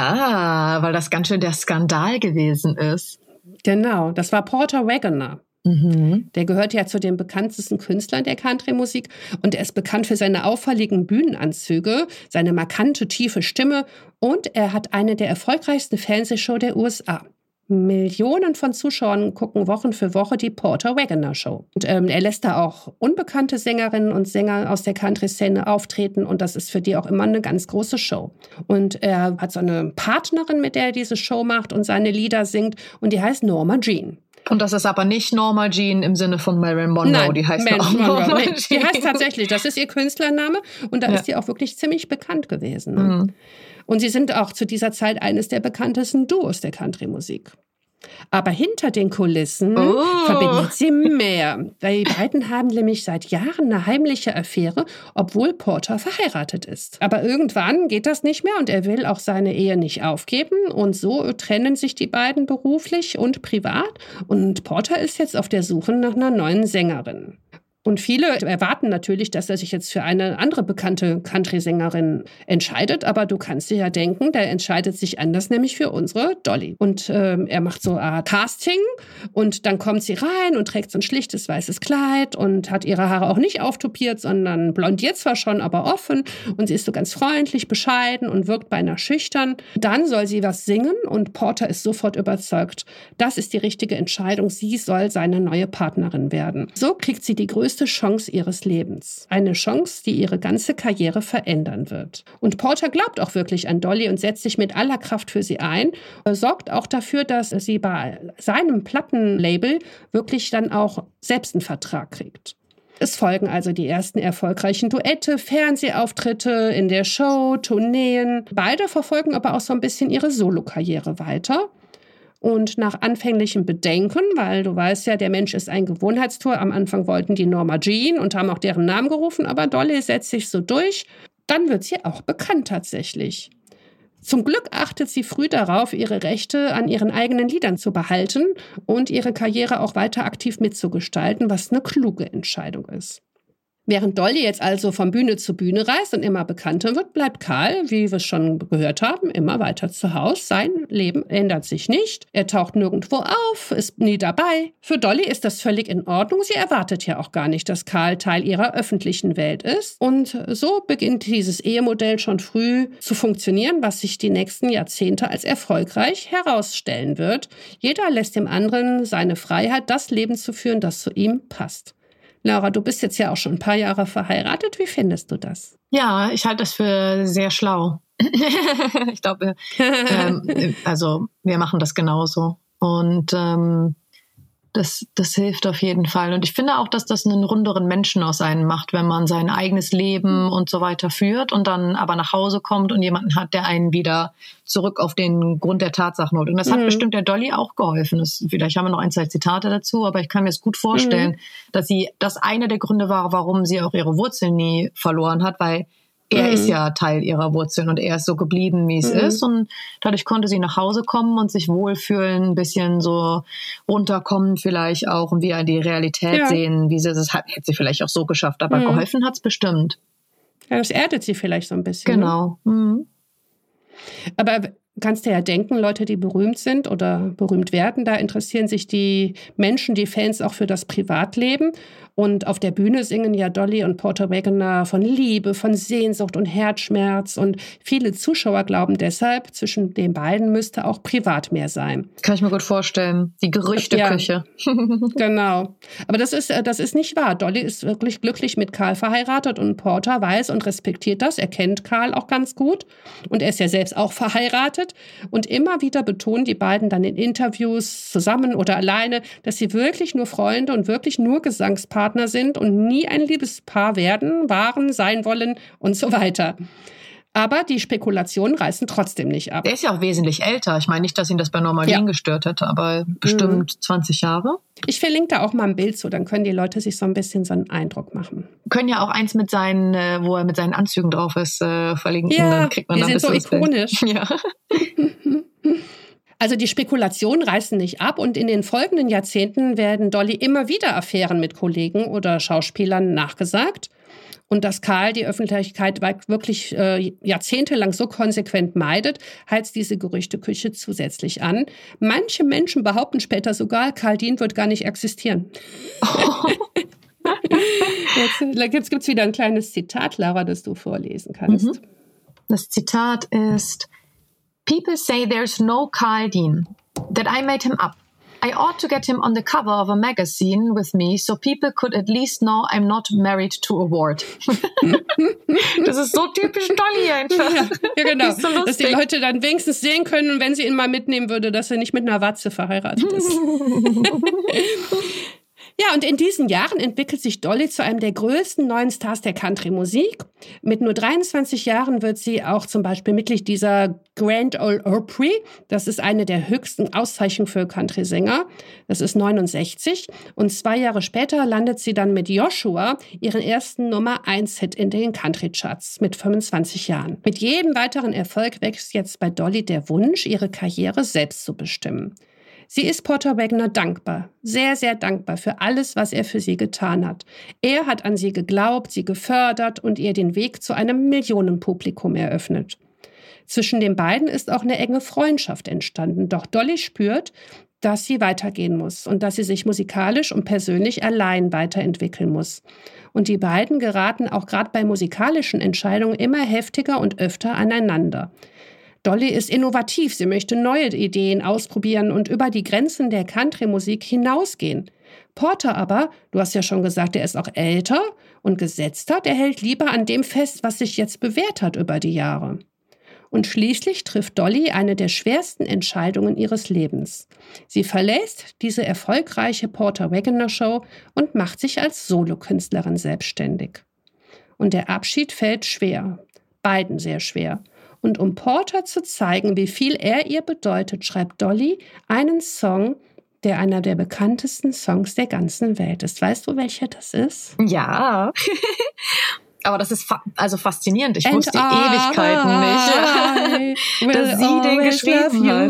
Ja, weil das ganz schön der Skandal gewesen ist. Genau, das war Porter Wagoner. Mhm. Der gehört ja zu den bekanntesten Künstlern der Country-Musik und er ist bekannt für seine auffälligen Bühnenanzüge, seine markante, tiefe Stimme und er hat eine der erfolgreichsten Fernsehshows der USA. Millionen von Zuschauern gucken Wochen für Woche die Porter Wagoner Show. Und er lässt da auch unbekannte Sängerinnen und Sänger aus der Country-Szene auftreten und das ist für die auch immer eine ganz große Show. Und er hat so eine Partnerin, mit der er diese Show macht und seine Lieder singt und die heißt Norma Jean. Und das ist aber nicht Norma Jean im Sinne von Marilyn Monroe, Nein, die heißt Marilyn auch Monroe. Norma Nee, Jean. die heißt tatsächlich, das ist ihr Künstlername und da ist sie auch wirklich ziemlich bekannt gewesen. Ne? Mhm. Und sie sind auch zu dieser Zeit eines der bekanntesten Duos der Country-Musik. Aber hinter den Kulissen verbindet sie mehr. Die beiden haben nämlich seit Jahren eine heimliche Affäre, obwohl Porter verheiratet ist. Aber irgendwann geht das nicht mehr und er will auch seine Ehe nicht aufgeben. Und so trennen sich die beiden beruflich und privat. Und Porter ist jetzt auf der Suche nach einer neuen Sängerin. Und viele erwarten natürlich, dass er sich jetzt für eine andere bekannte Country-Sängerin entscheidet. Aber du kannst dir ja denken, der entscheidet sich anders, nämlich für unsere Dolly. Und er macht so ein Casting und dann kommt sie rein und trägt so ein schlichtes weißes Kleid und hat ihre Haare auch nicht auftopiert, sondern blondiert zwar schon, aber offen. Und sie ist so ganz freundlich, bescheiden und wirkt beinahe schüchtern. Dann soll sie was singen und Porter ist sofort überzeugt, das ist die richtige Entscheidung. Sie soll seine neue Partnerin werden. So kriegt sie die größte Chance ihres Lebens. Eine Chance, die ihre ganze Karriere verändern wird. Und Porter glaubt auch wirklich an Dolly und setzt sich mit aller Kraft für sie ein, sorgt auch dafür, dass sie bei seinem Plattenlabel wirklich dann auch selbst einen Vertrag kriegt. Es folgen also die ersten erfolgreichen Duette, Fernsehauftritte in der Show, Tourneen. Beide verfolgen aber auch so ein bisschen ihre Solokarriere weiter. Und nach anfänglichem Bedenken, weil du weißt ja, der Mensch ist ein Gewohnheitstier. Am Anfang wollten die Norma Jean und haben auch deren Namen gerufen, aber Dolly setzt sich so durch. Dann wird sie auch bekannt tatsächlich. Zum Glück achtet sie früh darauf, ihre Rechte an ihren eigenen Liedern zu behalten und ihre Karriere auch weiter aktiv mitzugestalten, was eine kluge Entscheidung ist. Während Dolly jetzt also von Bühne zu Bühne reist und immer bekannter wird, bleibt Carl, wie wir es schon gehört haben, immer weiter zu Hause. Sein Leben ändert sich nicht. Er taucht nirgendwo auf, ist nie dabei. Für Dolly ist das völlig in Ordnung. Sie erwartet ja auch gar nicht, dass Carl Teil ihrer öffentlichen Welt ist. Und so beginnt dieses Ehemodell schon früh zu funktionieren, was sich die nächsten Jahrzehnte als erfolgreich herausstellen wird. Jeder lässt dem anderen seine Freiheit, das Leben zu führen, das zu ihm passt. Laura, du bist jetzt ja auch schon ein paar Jahre verheiratet. Wie findest du das? Ja, ich halte das für sehr schlau. Ich glaube, also wir machen das genauso. Und das hilft auf jeden Fall. Und ich finde auch, dass das einen runderen Menschen aus einem macht, wenn man sein eigenes Leben und so weiter führt und dann aber nach Hause kommt und jemanden hat, der einen wieder zurück auf den Grund der Tatsachen holt. Und das hat bestimmt der Dolly auch geholfen. Vielleicht haben wir noch ein, zwei Zitate dazu, aber ich kann mir es gut vorstellen, dass das einer der Gründe war, warum sie auch ihre Wurzeln nie verloren hat, weil er ist ja Teil ihrer Wurzeln und er ist so geblieben, wie es ist. Und dadurch konnte sie nach Hause kommen und sich wohlfühlen, ein bisschen so runterkommen vielleicht auch und wieder die Realität sehen, wie sie das hat. Hätte sie vielleicht auch so geschafft, aber geholfen hat es bestimmt. Ja, das erdet sie vielleicht so ein bisschen. Genau. Ne? Aber kannst du ja denken, Leute, die berühmt sind oder berühmt werden, da interessieren sich die Menschen, die Fans auch für das Privatleben. Und auf der Bühne singen ja Dolly und Porter Wagoner von Liebe, von Sehnsucht und Herzschmerz. Und viele Zuschauer glauben deshalb, zwischen den beiden müsste auch privat mehr sein. Kann ich mir gut vorstellen. Die Gerüchteküche. Ja, genau. Aber das ist nicht wahr. Dolly ist wirklich glücklich mit Carl verheiratet und Porter weiß und respektiert das. Er kennt Carl auch ganz gut. Und er ist ja selbst auch verheiratet. Und immer wieder betonen die beiden dann in Interviews zusammen oder alleine, dass sie wirklich nur Freunde und wirklich nur Gesangspartner sind und nie ein Liebespaar waren, sein wollen und so weiter. Aber die Spekulationen reißen trotzdem nicht ab. Der ist ja auch wesentlich älter. Ich meine nicht, dass ihn das bei Normalien gestört hätte, aber bestimmt 20 Jahre. Ich verlinke da auch mal ein Bild zu, dann können die Leute sich so ein bisschen so einen Eindruck machen. Können ja auch eins mit seinen, wo er mit seinen Anzügen drauf ist, verlinken. Ja, dann kriegt man die ein sind so ikonisch. Ja. Also die Spekulationen reißen nicht ab und in den folgenden Jahrzehnten werden Dolly immer wieder Affären mit Kollegen oder Schauspielern nachgesagt. Und dass Carl die Öffentlichkeit wirklich jahrzehntelang so konsequent meidet, heizt diese Gerüchteküche zusätzlich an. Manche Menschen behaupten später sogar, Carl Dean wird gar nicht existieren. Oh. Jetzt gibt es wieder ein kleines Zitat, Lara, das du vorlesen kannst. Das Zitat ist: People say there's no Carl Dean, that I made him up. I ought to get him on the cover of a magazine with me, so people could at least know I'm not married to a ward. Das ist so typisch Dolly einfach. Ja, genau. So dass die Leute dann wenigstens sehen können, wenn sie ihn mal mitnehmen würde, dass er nicht mit einer Watze verheiratet ist. Ja, und in diesen Jahren entwickelt sich Dolly zu einem der größten neuen Stars der Country-Musik. Mit nur 23 Jahren wird sie auch zum Beispiel Mitglied dieser Grand Ole Opry. Das ist eine der höchsten Auszeichnungen für Country-Sänger. Das ist 69. Und 2 Jahre später landet sie dann mit Joshua ihren ersten Nummer-1-Hit in den Country-Charts mit 25 Jahren. Mit jedem weiteren Erfolg wächst jetzt bei Dolly der Wunsch, ihre Karriere selbst zu bestimmen. Sie ist Porter Wagoner dankbar, sehr, sehr dankbar für alles, was er für sie getan hat. Er hat an sie geglaubt, sie gefördert und ihr den Weg zu einem Millionenpublikum eröffnet. Zwischen den beiden ist auch eine enge Freundschaft entstanden. Doch Dolly spürt, dass sie weitergehen muss und dass sie sich musikalisch und persönlich allein weiterentwickeln muss. Und die beiden geraten auch gerade bei musikalischen Entscheidungen immer heftiger und öfter aneinander. Dolly ist innovativ, sie möchte neue Ideen ausprobieren und über die Grenzen der Country-Musik hinausgehen. Porter aber, du hast ja schon gesagt, er ist auch älter und gesetzter, der hält lieber an dem fest, was sich jetzt bewährt hat über die Jahre. Und schließlich trifft Dolly eine der schwersten Entscheidungen ihres Lebens. Sie verlässt diese erfolgreiche Porter Wagoner Show und macht sich als Solokünstlerin selbstständig. Und der Abschied fällt schwer, beiden sehr schwer. Und um Porter zu zeigen, wie viel er ihr bedeutet, schreibt Dolly einen Song, der einer der bekanntesten Songs der ganzen Welt ist. Weißt du, welcher das ist? Ja, aber das ist faszinierend. Ich wusste Ewigkeiten nicht, dass sie den geschrieben hat.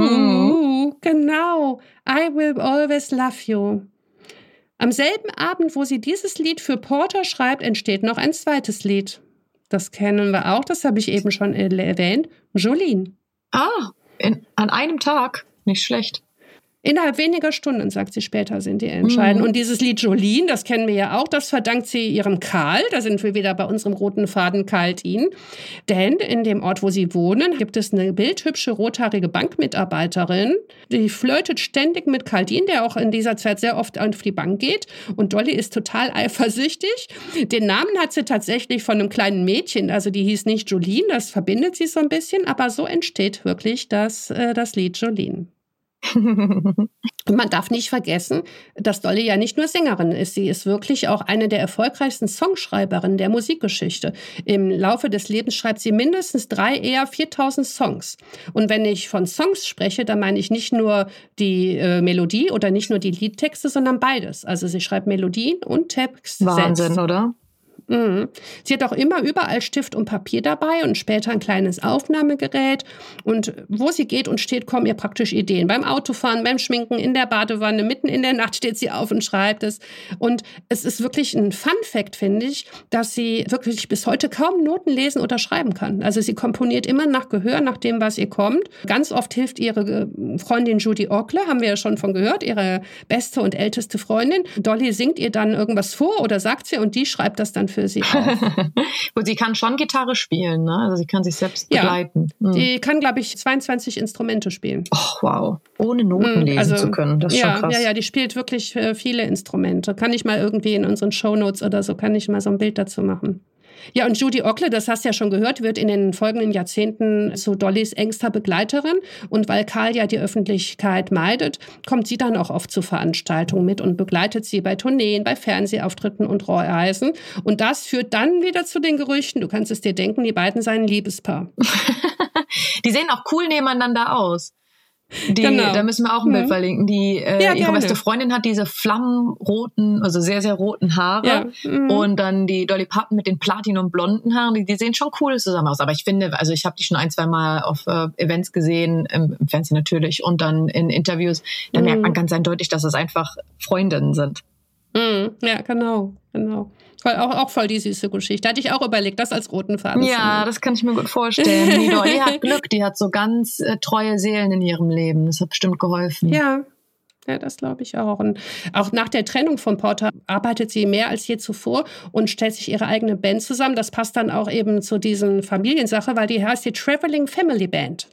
Genau, I will always love you. Am selben Abend, wo sie dieses Lied für Porter schreibt, entsteht noch ein zweites Lied. Das kennen wir auch, das habe ich eben schon erwähnt. Jolene. An einem Tag. Nicht schlecht. Innerhalb weniger Stunden, sagt sie später, sind die entscheidend. Und dieses Lied Jolene, das kennen wir ja auch, das verdankt sie ihrem Karl. Da sind wir wieder bei unserem roten Faden Carl Dean. Denn in dem Ort, wo sie wohnen, gibt es eine bildhübsche, rothaarige Bankmitarbeiterin. Die flirtet ständig mit Carl Dean, der auch in dieser Zeit sehr oft auf die Bank geht. Und Dolly ist total eifersüchtig. Den Namen hat sie tatsächlich von einem kleinen Mädchen. Also die hieß nicht Jolene, das verbindet sie so ein bisschen. Aber so entsteht wirklich das Lied Jolene. Und man darf nicht vergessen, dass Dolly ja nicht nur Sängerin ist. Sie ist wirklich auch eine der erfolgreichsten Songschreiberinnen der Musikgeschichte. Im Laufe des Lebens schreibt sie mindestens 3, eher 4.000 Songs. Und wenn ich von Songs spreche, dann meine ich nicht nur die Melodie oder nicht nur die Liedtexte, sondern beides. Also sie schreibt Melodien und Text Wahnsinn, selbst. Oder? Sie hat auch immer überall Stift und Papier dabei und später ein kleines Aufnahmegerät. Und wo sie geht und steht, kommen ihr praktisch Ideen. Beim Autofahren, beim Schminken, in der Badewanne, mitten in der Nacht steht sie auf und schreibt es. Und es ist wirklich ein Fun-Fact, finde ich, dass sie wirklich bis heute kaum Noten lesen oder schreiben kann. Also sie komponiert immer nach Gehör, nach dem, was ihr kommt. Ganz oft hilft ihre Freundin Judy Ockler, haben wir ja schon von gehört, ihre beste und älteste Freundin. Dolly singt ihr dann irgendwas vor oder sagt sie und die schreibt das dann für sie auf. Gut, sie kann schon Gitarre spielen, ne? Also sie kann sich selbst begleiten. Die kann, glaube ich, 22 Instrumente spielen. Oh, wow. Ohne Noten lesen zu können, das ist schon krass. Ja, die spielt wirklich viele Instrumente. Kann ich mal irgendwie in unseren Shownotes oder so, kann ich mal so ein Bild dazu machen. Ja, und Judy Ockle, das hast du ja schon gehört, wird in den folgenden Jahrzehnten zu Dollys engster Begleiterin. Und weil Carl ja die Öffentlichkeit meidet, kommt sie dann auch oft zu Veranstaltungen mit und begleitet sie bei Tourneen, bei Fernsehauftritten und Reisen. Und das führt dann wieder zu den Gerüchten, du kannst es dir denken, die beiden seien ein Liebespaar. Die sehen auch cool nebeneinander aus. Genau. Da müssen wir auch ein Bild verlinken. Ihre beste Freundin hat diese flammenroten, also sehr, sehr roten Haare. Ja. Und dann die Dolly Parton mit den platinum-blonden Haaren. Die sehen schon cool zusammen aus. Aber ich finde, also ich habe die schon 1-2 Mal auf Events gesehen, im Fernsehen natürlich, und dann in Interviews. Da merkt man ganz eindeutig, dass es einfach Freundinnen sind. Ja, genau. Auch voll die süße Geschichte. Hatte ich auch überlegt, das als roten Faden. Ja, das kann ich mir gut vorstellen. Die Dolly hat Glück, die hat so ganz treue Seelen in ihrem Leben. Das hat bestimmt geholfen. Ja, das glaube ich auch. Und auch nach der Trennung von Porter arbeitet sie mehr als je zuvor und stellt sich ihre eigene Band zusammen. Das passt dann auch eben zu diesen Familiensache, weil die heißt die Traveling Family Band.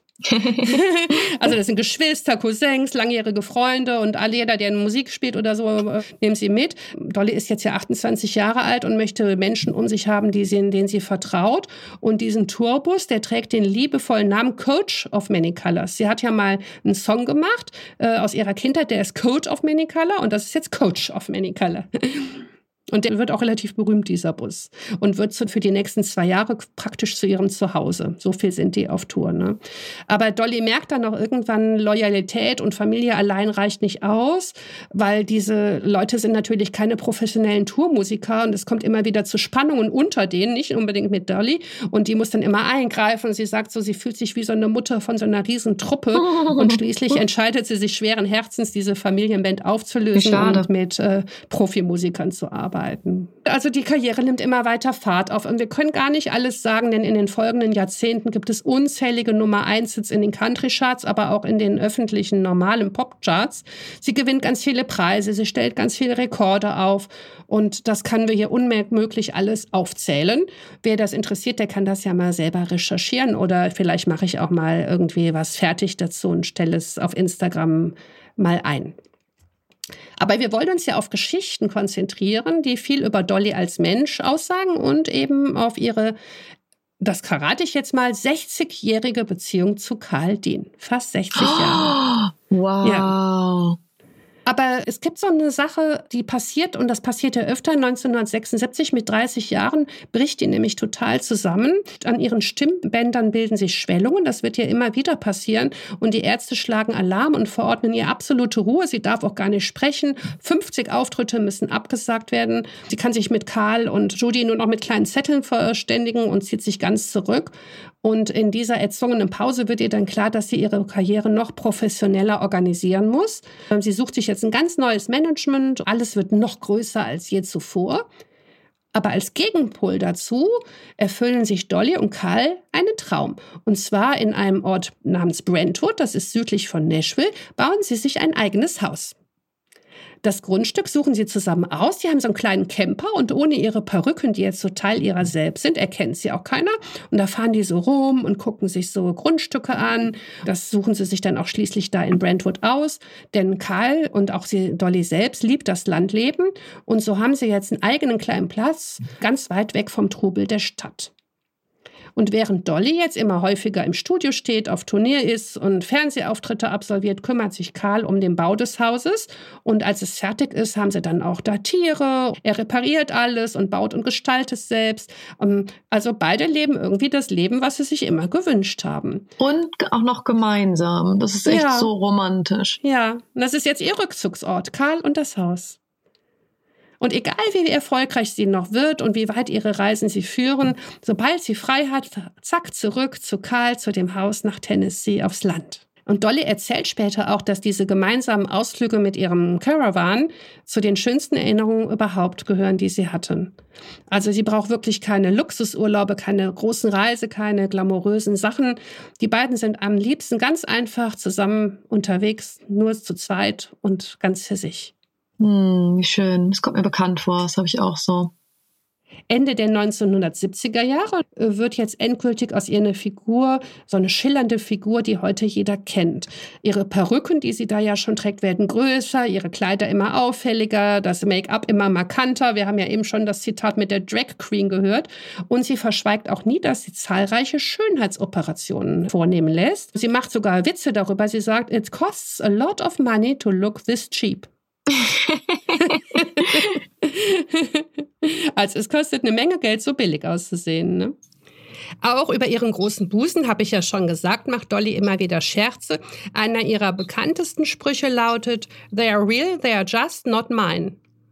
Also das sind Geschwister, Cousins, langjährige Freunde und jeder, der Musik spielt oder so, nehmen sie mit. Dolly ist jetzt ja 28 Jahre alt und möchte Menschen um sich haben, denen sie vertraut. Und diesen Tourbus, der trägt den liebevollen Namen Coach of Many Colors. Sie hat ja mal einen Song gemacht aus ihrer Kindheit, der ist Coach of Many Color und das ist jetzt Coach of Many Color. Und der wird auch relativ berühmt, dieser Bus. Und wird für die nächsten 2 Jahre praktisch zu ihrem Zuhause. So viel sind die auf Tour, ne? Aber Dolly merkt dann auch irgendwann, Loyalität und Familie allein reicht nicht aus, weil diese Leute sind natürlich keine professionellen Tourmusiker und es kommt immer wieder zu Spannungen unter denen, nicht unbedingt mit Dolly. Und die muss dann immer eingreifen. Und sie sagt so, sie fühlt sich wie so eine Mutter von so einer riesen Truppe. Und schließlich entscheidet sie sich schweren Herzens, diese Familienband aufzulösen und mit Profimusikern zu arbeiten. Also die Karriere nimmt immer weiter Fahrt auf und wir können gar nicht alles sagen, denn in den folgenden Jahrzehnten gibt es unzählige Nummer-1-Hits in den Country-Charts, aber auch in den öffentlichen, normalen Pop-Charts. Sie gewinnt ganz viele Preise, sie stellt ganz viele Rekorde auf und das können wir hier unmöglich alles aufzählen. Wer das interessiert, der kann das ja mal selber recherchieren oder vielleicht mache ich auch mal irgendwie was fertig dazu und stelle es auf Instagram mal ein. Aber wir wollen uns ja auf Geschichten konzentrieren, die viel über Dolly als Mensch aussagen und eben auf ihre, das verrate ich jetzt mal, 60-jährige Beziehung zu Carl Dean. Fast 60 Jahre. Wow. Ja. Aber es gibt so eine Sache, die passiert, und das passiert ja öfter. 1976 mit 30 Jahren bricht die nämlich total zusammen. An ihren Stimmbändern bilden sich Schwellungen. Das wird ja immer wieder passieren. Und die Ärzte schlagen Alarm und verordnen ihr absolute Ruhe. Sie darf auch gar nicht sprechen. 50 Auftritte müssen abgesagt werden. Sie kann sich mit Carl und Judy nur noch mit kleinen Zetteln verständigen und zieht sich ganz zurück. Und in dieser erzwungenen Pause wird ihr dann klar, dass sie ihre Karriere noch professioneller organisieren muss. Sie sucht sich jetzt ein ganz neues Management. Alles wird noch größer als je zuvor. Aber als Gegenpol dazu erfüllen sich Dolly und Carl einen Traum. Und zwar in einem Ort namens Brentwood, das ist südlich von Nashville, bauen sie sich ein eigenes Haus. Das Grundstück suchen sie zusammen aus. Die haben so einen kleinen Camper und ohne ihre Perücken, die jetzt so Teil ihrer selbst sind, erkennt sie auch keiner. Und da fahren die so rum und gucken sich so Grundstücke an. Das suchen sie sich dann auch schließlich da in Brentwood aus. Denn Carl und auch Dolly selbst liebt das Landleben. Und so haben sie jetzt einen eigenen kleinen Platz, ganz weit weg vom Trubel der Stadt. Und während Dolly jetzt immer häufiger im Studio steht, auf Tournee ist und Fernsehauftritte absolviert, kümmert sich Carl um den Bau des Hauses. Und als es fertig ist, haben sie dann auch da Tiere. Er repariert alles und baut und gestaltet es selbst. Also beide leben irgendwie das Leben, was sie sich immer gewünscht haben. Und auch noch gemeinsam. Das ist echt so romantisch. Ja, und das ist jetzt ihr Rückzugsort, Carl und das Haus. Und egal, wie erfolgreich sie noch wird und wie weit ihre Reisen sie führen, sobald sie frei hat, zack, zurück zu Carl, zu dem Haus nach Tennessee aufs Land. Und Dolly erzählt später auch, dass diese gemeinsamen Ausflüge mit ihrem Caravan zu den schönsten Erinnerungen überhaupt gehören, die sie hatten. Also sie braucht wirklich keine Luxusurlaube, keine großen Reise, keine glamourösen Sachen. Die beiden sind am liebsten ganz einfach zusammen unterwegs, nur zu zweit und ganz für sich. Wie schön. Das kommt mir bekannt vor. Das habe ich auch so. Ende der 1970er Jahre wird jetzt endgültig aus ihr eine Figur, so eine schillernde Figur, die heute jeder kennt. Ihre Perücken, die sie da ja schon trägt, werden größer, ihre Kleider immer auffälliger, das Make-up immer markanter. Wir haben ja eben schon das Zitat mit der Drag Queen gehört. Und sie verschweigt auch nie, dass sie zahlreiche Schönheitsoperationen vornehmen lässt. Sie macht sogar Witze darüber. Sie sagt, it costs a lot of money to look this cheap. Also es kostet eine Menge Geld, so billig auszusehen, ne? Auch über ihren großen Busen, habe ich ja schon gesagt, macht Dolly immer wieder Scherze. Einer ihrer bekanntesten Sprüche lautet, "They are real, they are just not mine."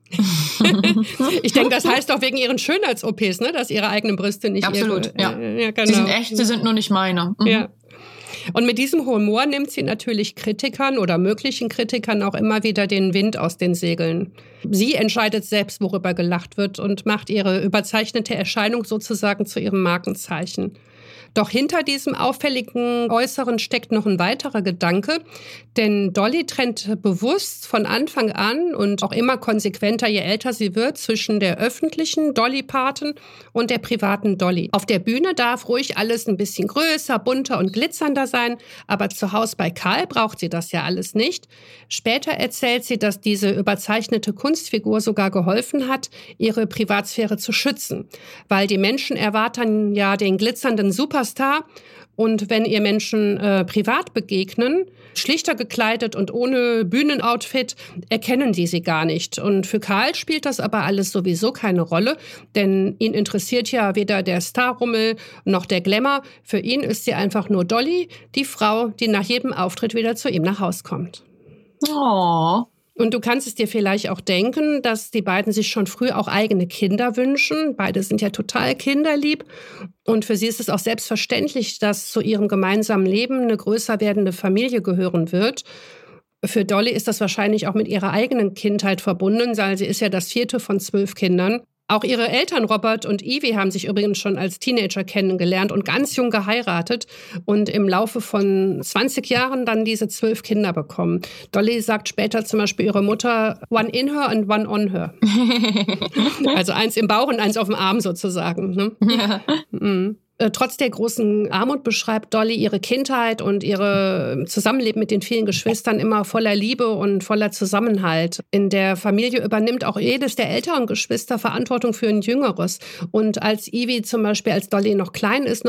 Ich denke, das heißt auch wegen ihren Schönheits-OPs, ne, dass ihre eigenen Brüste nicht... Absolut, ja. Genau. Sie sind echt, sie sind nur nicht meine. Mhm. Ja. Und mit diesem Humor nimmt sie natürlich Kritikern oder möglichen Kritikern auch immer wieder den Wind aus den Segeln. Sie entscheidet selbst, worüber gelacht wird und macht ihre überzeichnete Erscheinung sozusagen zu ihrem Markenzeichen. Doch hinter diesem auffälligen Äußeren steckt noch ein weiterer Gedanke, denn Dolly trennt bewusst von Anfang an und auch immer konsequenter, je älter sie wird, zwischen der öffentlichen Dolly-Parton und der privaten Dolly. Auf der Bühne darf ruhig alles ein bisschen größer, bunter und glitzernder sein, aber zu Hause bei Carl braucht sie das ja alles nicht. Später erzählt sie, dass diese überzeichnete Kunstfigur sogar geholfen hat, ihre Privatsphäre zu schützen, weil die Menschen erwarten ja den glitzernden Superstar und wenn ihr Menschen privat begegnen, schlichter gekleidet und ohne Bühnenoutfit, erkennen sie gar nicht. Und für Carl spielt das aber alles sowieso keine Rolle, denn ihn interessiert ja weder der Starrummel noch der Glamour. Für ihn ist sie einfach nur Dolly, die Frau, die nach jedem Auftritt wieder zu ihm nach Haus kommt. Oh. Und du kannst es dir vielleicht auch denken, dass die beiden sich schon früh auch eigene Kinder wünschen. Beide sind ja total kinderlieb. Und für sie ist es auch selbstverständlich, dass zu ihrem gemeinsamen Leben eine größer werdende Familie gehören wird. Für Dolly ist das wahrscheinlich auch mit ihrer eigenen Kindheit verbunden, weil sie ist ja das 4. von 12 Kindern. Auch ihre Eltern Robert und Evie haben sich übrigens schon als Teenager kennengelernt und ganz jung geheiratet und im Laufe von 20 Jahren dann diese 12 Kinder bekommen. Dolly sagt später zum Beispiel ihre Mutter, one in her and one on her. Also eins im Bauch und eins auf dem Arm sozusagen. Ne? Ja. Mhm. Trotz der großen Armut beschreibt Dolly ihre Kindheit und ihre Zusammenleben mit den vielen Geschwistern immer voller Liebe und voller Zusammenhalt. In der Familie übernimmt auch jedes der älteren Geschwister Verantwortung für ein Jüngeres. Und als Evie zum Beispiel, als Dolly noch klein ist,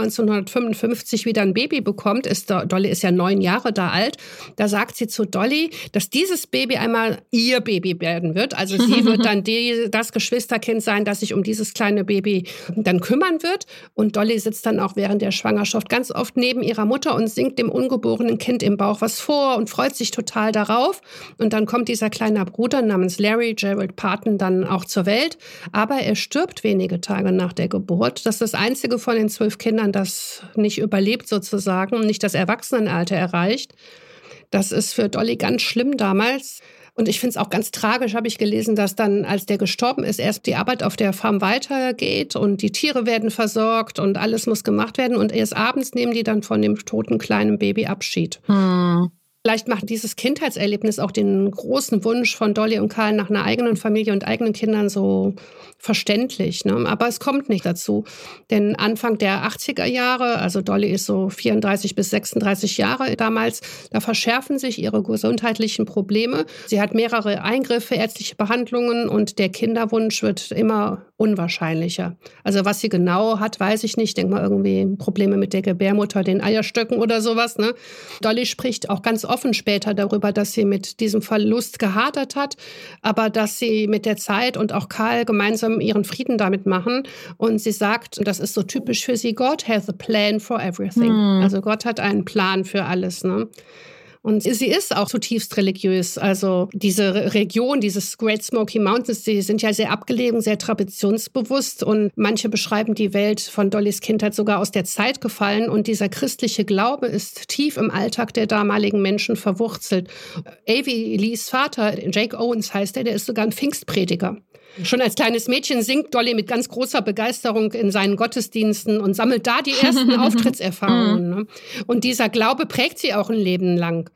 1955 wieder ein Baby bekommt, Dolly ist ja 9 Jahre da alt, da sagt sie zu Dolly, dass dieses Baby einmal ihr Baby werden wird. Also sie wird dann das Geschwisterkind sein, das sich um dieses kleine Baby dann kümmern wird. Und Dolly sitzt dann auch während der Schwangerschaft ganz oft neben ihrer Mutter und singt dem ungeborenen Kind im Bauch was vor und freut sich total darauf. Und dann kommt dieser kleine Bruder namens Larry Gerald Parton dann auch zur Welt. Aber er stirbt wenige Tage nach der Geburt. Das ist das einzige von den 12 Kindern, das nicht überlebt sozusagen und nicht das Erwachsenenalter erreicht. Das ist für Dolly ganz schlimm damals. Und ich finde es auch ganz tragisch, habe ich gelesen, dass dann, als der gestorben ist, erst die Arbeit auf der Farm weitergeht und die Tiere werden versorgt und alles muss gemacht werden. Und erst abends nehmen die dann von dem toten kleinen Baby Abschied. Vielleicht macht dieses Kindheitserlebnis auch den großen Wunsch von Dolly und Carl nach einer eigenen Familie und eigenen Kindern so verständlich. Ne? Aber es kommt nicht dazu. Denn Anfang der 80er Jahre, also Dolly ist so 34 bis 36 Jahre damals, da verschärfen sich ihre gesundheitlichen Probleme. Sie hat mehrere Eingriffe, ärztliche Behandlungen und der Kinderwunsch wird immer unwahrscheinlicher. Also was sie genau hat, weiß ich nicht. Ich denke mal irgendwie Probleme mit der Gebärmutter, den Eierstöcken oder sowas. Ne? Dolly spricht auch ganz offen später darüber, dass sie mit diesem Verlust gehadert hat, aber dass sie mit der Zeit und auch Carl gemeinsam ihren Frieden damit machen. Und sie sagt, und das ist so typisch für sie, God has a plan for everything. Also Gott hat einen Plan für alles. Ne? Und sie ist auch zutiefst religiös. Also diese Region, dieses Great Smoky Mountains, die sind ja sehr abgelegen, sehr traditionsbewusst. Und manche beschreiben die Welt von Dollys Kindheit sogar aus der Zeit gefallen. Und dieser christliche Glaube ist tief im Alltag der damaligen Menschen verwurzelt. Evie Lees Vater, Jake Owens heißt der ist sogar ein Pfingstprediger. Schon als kleines Mädchen singt Dolly mit ganz großer Begeisterung in seinen Gottesdiensten und sammelt da die ersten Auftrittserfahrungen. Ne? Und dieser Glaube prägt sie auch ein Leben lang.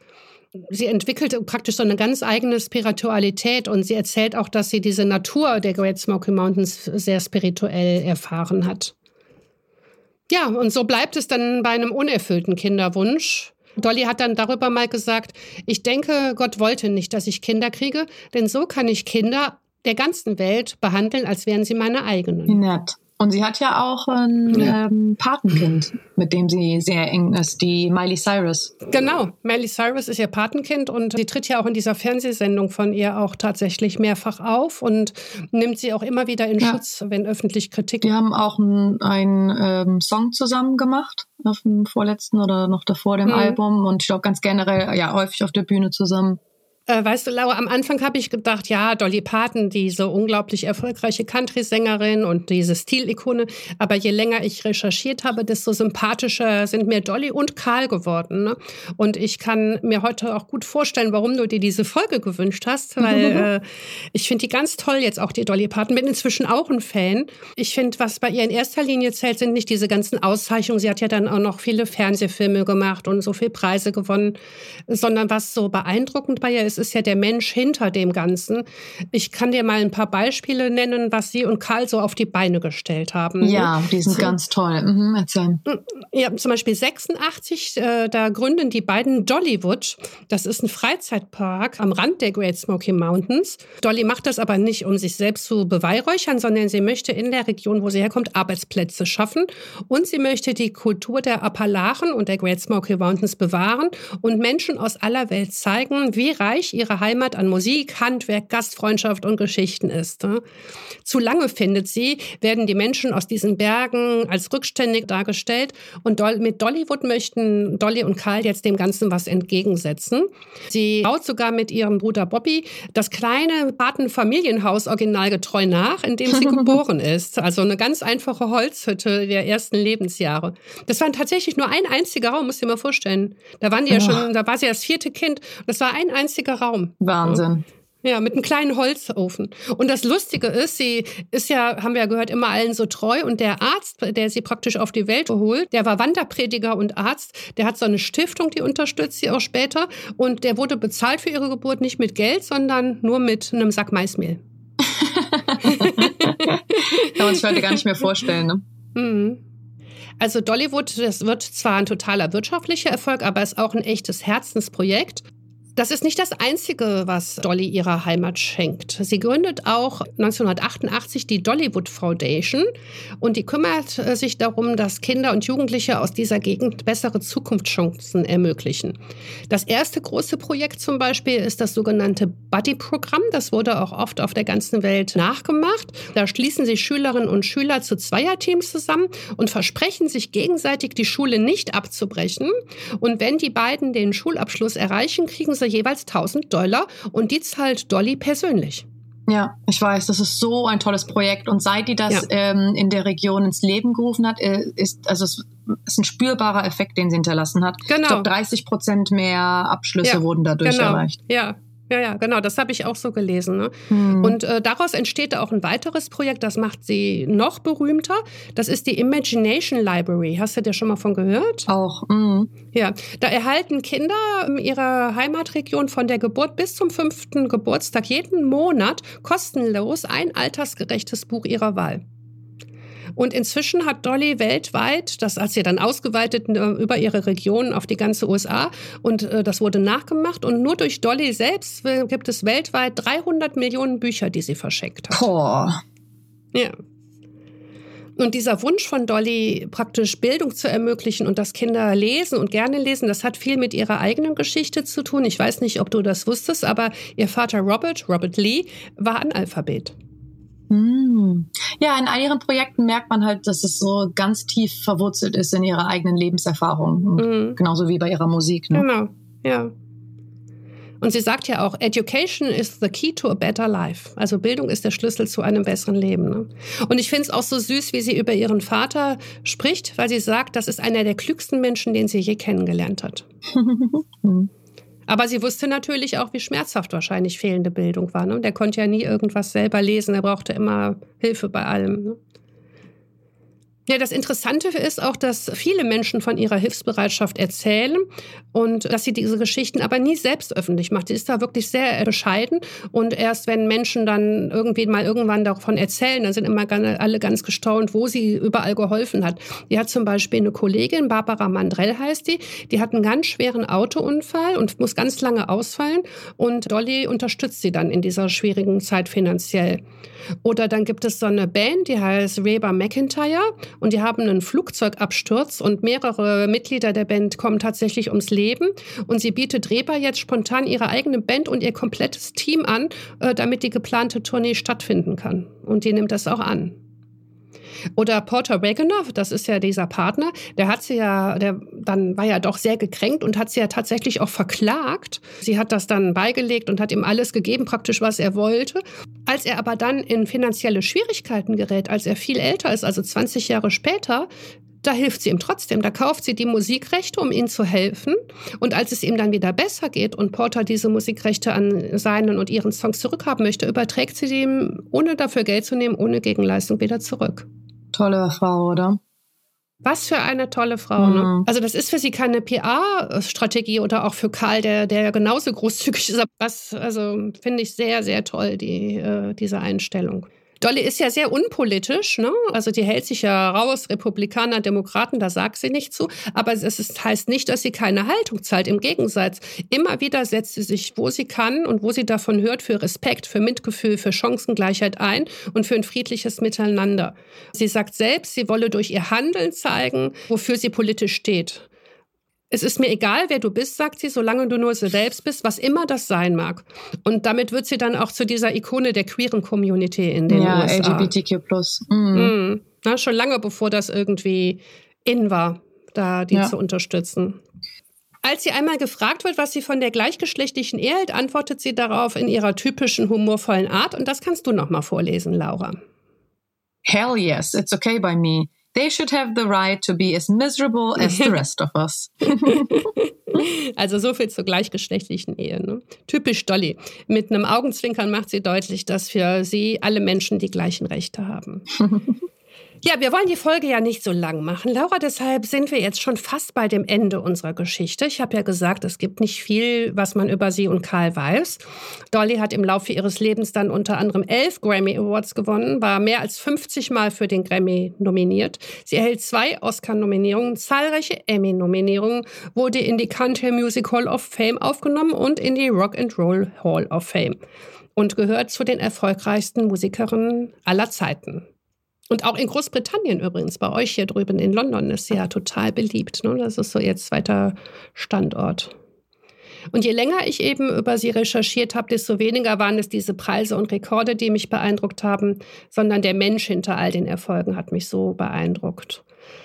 sie entwickelt praktisch so eine ganz eigene Spiritualität und sie erzählt auch, dass sie diese Natur der Great Smoky Mountains sehr spirituell erfahren hat. Ja, und so bleibt es dann bei einem unerfüllten Kinderwunsch. Dolly hat dann darüber mal gesagt, ich denke, Gott wollte nicht, dass ich Kinder kriege, denn so kann ich Kinder der ganzen Welt behandeln, als wären sie meine eigenen. Wie nett. Und sie hat ja auch ein Patenkind, mit dem sie sehr eng ist, die Miley Cyrus. Genau, Miley Cyrus ist ihr Patenkind und sie tritt ja auch in dieser Fernsehsendung von ihr auch tatsächlich mehrfach auf und nimmt sie auch immer wieder in Schutz, wenn öffentlich Kritik... Die haben auch einen Song zusammen gemacht, auf dem vorletzten oder noch davor dem Album und ich glaube ganz generell ja häufig auf der Bühne zusammen. Weißt du, Laura, am Anfang habe ich gedacht, ja, Dolly Parton, diese unglaublich erfolgreiche Country-Sängerin und diese Stilikone. Aber je länger ich recherchiert habe, desto sympathischer sind mir Dolly und Carl geworden. Ne? Und ich kann mir heute auch gut vorstellen, warum du dir diese Folge gewünscht hast, weil ich finde die ganz toll, jetzt auch die Dolly Parton. Bin inzwischen auch ein Fan. Ich finde, was bei ihr in erster Linie zählt, sind nicht diese ganzen Auszeichnungen. Sie hat ja dann auch noch viele Fernsehfilme gemacht und so viele Preise gewonnen, sondern was so beeindruckend bei ihr ist ja der Mensch hinter dem Ganzen. Ich kann dir mal ein paar Beispiele nennen, was sie und Carl so auf die Beine gestellt haben. Ja, die sind ganz toll. Erzähl. Ja, zum Beispiel 86, da gründen die beiden Dollywood. Das ist ein Freizeitpark am Rand der Great Smoky Mountains. Dolly macht das aber nicht, um sich selbst zu beweihräuchern, sondern sie möchte in der Region, wo sie herkommt, Arbeitsplätze schaffen. Und sie möchte die Kultur der Appalachen und der Great Smoky Mountains bewahren und Menschen aus aller Welt zeigen, wie reich ihre Heimat an Musik, Handwerk, Gastfreundschaft und Geschichten ist. Zu lange, findet sie, werden die Menschen aus diesen Bergen als rückständig dargestellt und mit Dollywood möchten Dolly und Carl jetzt dem Ganzen was entgegensetzen. Sie baut sogar mit ihrem Bruder Bobby das kleine Patenfamilienhaus originalgetreu nach, in dem sie geboren ist. Also eine ganz einfache Holzhütte der ersten Lebensjahre. Das war tatsächlich nur ein einziger Raum, musst du dir mal vorstellen. Da waren die ja schon, da war sie das 4. Kind. Das war ein einziger Raum. Wahnsinn. Ja, mit einem kleinen Holzofen. Und das Lustige ist, sie ist ja, haben wir ja gehört, immer allen so treu. Und der Arzt, der sie praktisch auf die Welt holt, der war Wanderprediger und Arzt. Der hat so eine Stiftung, die unterstützt sie auch später. Und der wurde bezahlt für ihre Geburt nicht mit Geld, sondern nur mit einem Sack Maismehl. Kann man sich heute gar nicht mehr vorstellen, ne? Mhm. Also Dollywood, das wird zwar ein totaler wirtschaftlicher Erfolg, aber ist auch ein echtes Herzensprojekt. Das ist nicht das Einzige, was Dolly ihrer Heimat schenkt. Sie gründet auch 1988 die Dollywood Foundation und die kümmert sich darum, dass Kinder und Jugendliche aus dieser Gegend bessere Zukunftschancen ermöglichen. Das erste große Projekt zum Beispiel ist das sogenannte Buddy-Programm. Das wurde auch oft auf der ganzen Welt nachgemacht. Da schließen sich Schülerinnen und Schüler zu Zweierteams zusammen und versprechen sich gegenseitig, die Schule nicht abzubrechen. Und wenn die beiden den Schulabschluss erreichen, kriegen sie jeweils $1.000 und die zahlt Dolly persönlich. Ja, ich weiß, das ist so ein tolles Projekt und seit die das in der Region ins Leben gerufen hat, ist ein spürbarer Effekt, den sie hinterlassen hat. Genau. Ich glaube, 30% mehr Abschlüsse wurden dadurch erreicht. Ja, genau, das habe ich auch so gelesen. Ne? Und daraus entsteht auch ein weiteres Projekt, das macht sie noch berühmter. Das ist die Imagination Library. Hast du dir schon mal von gehört? Auch. Ja, da erhalten Kinder in ihrer Heimatregion von der Geburt bis zum 5. Geburtstag jeden Monat kostenlos ein altersgerechtes Buch ihrer Wahl. Und inzwischen hat Dolly weltweit, das hat sie dann ausgeweitet über ihre Region auf die ganze USA und das wurde nachgemacht. Und nur durch Dolly selbst gibt es weltweit 300 Millionen Bücher, die sie verschenkt hat. Boah. Ja. Und dieser Wunsch von Dolly, praktisch Bildung zu ermöglichen und dass Kinder lesen und gerne lesen, das hat viel mit ihrer eigenen Geschichte zu tun. Ich weiß nicht, ob du das wusstest, aber ihr Vater Robert Lee, war Analphabet. Ja, in all ihren Projekten merkt man halt, dass es so ganz tief verwurzelt ist in ihrer eigenen Lebenserfahrung. Genauso wie bei ihrer Musik. Ne? Genau, ja. Und sie sagt ja auch, Education is the key to a better life. Also Bildung ist der Schlüssel zu einem besseren Leben. Ne? Und ich finde es auch so süß, wie sie über ihren Vater spricht, weil sie sagt, das ist einer der klügsten Menschen, den sie je kennengelernt hat. Aber sie wusste natürlich auch, wie schmerzhaft wahrscheinlich fehlende Bildung war. Ne? Der konnte ja nie irgendwas selber lesen, er brauchte immer Hilfe bei allem. Ne? Ja, das Interessante ist auch, dass viele Menschen von ihrer Hilfsbereitschaft erzählen und dass sie diese Geschichten aber nie selbst öffentlich macht. Sie ist da wirklich sehr bescheiden und erst wenn Menschen dann irgendwann davon erzählen, dann sind immer alle ganz gestaunt, wo sie überall geholfen hat. Die hat zum Beispiel eine Kollegin, Barbara Mandrell heißt die hat einen ganz schweren Autounfall und muss ganz lange ausfallen und Dolly unterstützt sie dann in dieser schwierigen Zeit finanziell. Oder dann gibt es so eine Band, die heißt Reba McEntire und die haben einen Flugzeugabsturz und mehrere Mitglieder der Band kommen tatsächlich ums Leben und sie bietet Reba jetzt spontan ihre eigene Band und ihr komplettes Team an, damit die geplante Tournee stattfinden kann. Und die nimmt das auch an. Oder Porter Wagoner, das ist ja dieser Partner, der war ja doch sehr gekränkt und hat sie ja tatsächlich auch verklagt. Sie hat das dann beigelegt und hat ihm alles gegeben, praktisch was er wollte. Als er aber dann in finanzielle Schwierigkeiten gerät, als er viel älter ist, also 20 Jahre später, da hilft sie ihm trotzdem. Da kauft sie die Musikrechte, um ihm zu helfen. Und als es ihm dann wieder besser geht und Porter diese Musikrechte an seinen und ihren Songs zurückhaben möchte, überträgt sie ihm, ohne dafür Geld zu nehmen, ohne Gegenleistung wieder zurück. Tolle Frau, oder? Was für eine tolle Frau, ne? Also das ist für sie keine PR-Strategie oder auch für Karl, der genauso großzügig ist. Also finde ich sehr, sehr toll, diese Einstellung. Dolly ist ja sehr unpolitisch, ne? Also die hält sich ja raus, Republikaner, Demokraten, da sagt sie nicht zu. Aber heißt nicht, dass sie keine Haltung zeigt. Im Gegensatz, immer wieder setzt sie sich, wo sie kann und wo sie davon hört, für Respekt, für Mitgefühl, für Chancengleichheit ein und für ein friedliches Miteinander. Sie sagt selbst, sie wolle durch ihr Handeln zeigen, wofür sie politisch steht. Es ist mir egal, wer du bist, sagt sie, solange du nur sie selbst bist, was immer das sein mag. Und damit wird sie dann auch zu dieser Ikone der queeren Community in den USA. Ja, LGBTQ+. Schon lange bevor das irgendwie in war, da die zu unterstützen. Als sie einmal gefragt wird, was sie von der gleichgeschlechtlichen Ehe hält, antwortet sie darauf in ihrer typischen humorvollen Art. Und das kannst du noch mal vorlesen, Laura. Hell yes, it's okay by me. They should have the right to be as miserable as the rest of us. Also so viel zur gleichgeschlechtlichen Ehe. Ne? Typisch Dolly. Mit einem Augenzwinkern macht sie deutlich, dass für sie alle Menschen die gleichen Rechte haben. Ja, wir wollen die Folge ja nicht so lang machen, Laura, deshalb sind wir jetzt schon fast bei dem Ende unserer Geschichte. Ich habe ja gesagt, es gibt nicht viel, was man über sie und Karl weiß. Dolly hat im Laufe ihres Lebens dann unter anderem 11 Grammy Awards gewonnen, war mehr als 50 Mal für den Grammy nominiert. Sie erhält 2 Oscar-Nominierungen, zahlreiche Emmy-Nominierungen, wurde in die Country Music Hall of Fame aufgenommen und in die Rock and Roll Hall of Fame und gehört zu den erfolgreichsten Musikerinnen aller Zeiten. Und auch in Großbritannien übrigens, bei euch hier drüben in London ist sie ja total beliebt. Ne? Das ist so ihr zweiter Standort. Und je länger ich eben über sie recherchiert habe, desto weniger waren es diese Preise und Rekorde, die mich beeindruckt haben, sondern der Mensch hinter all den Erfolgen hat mich so beeindruckt.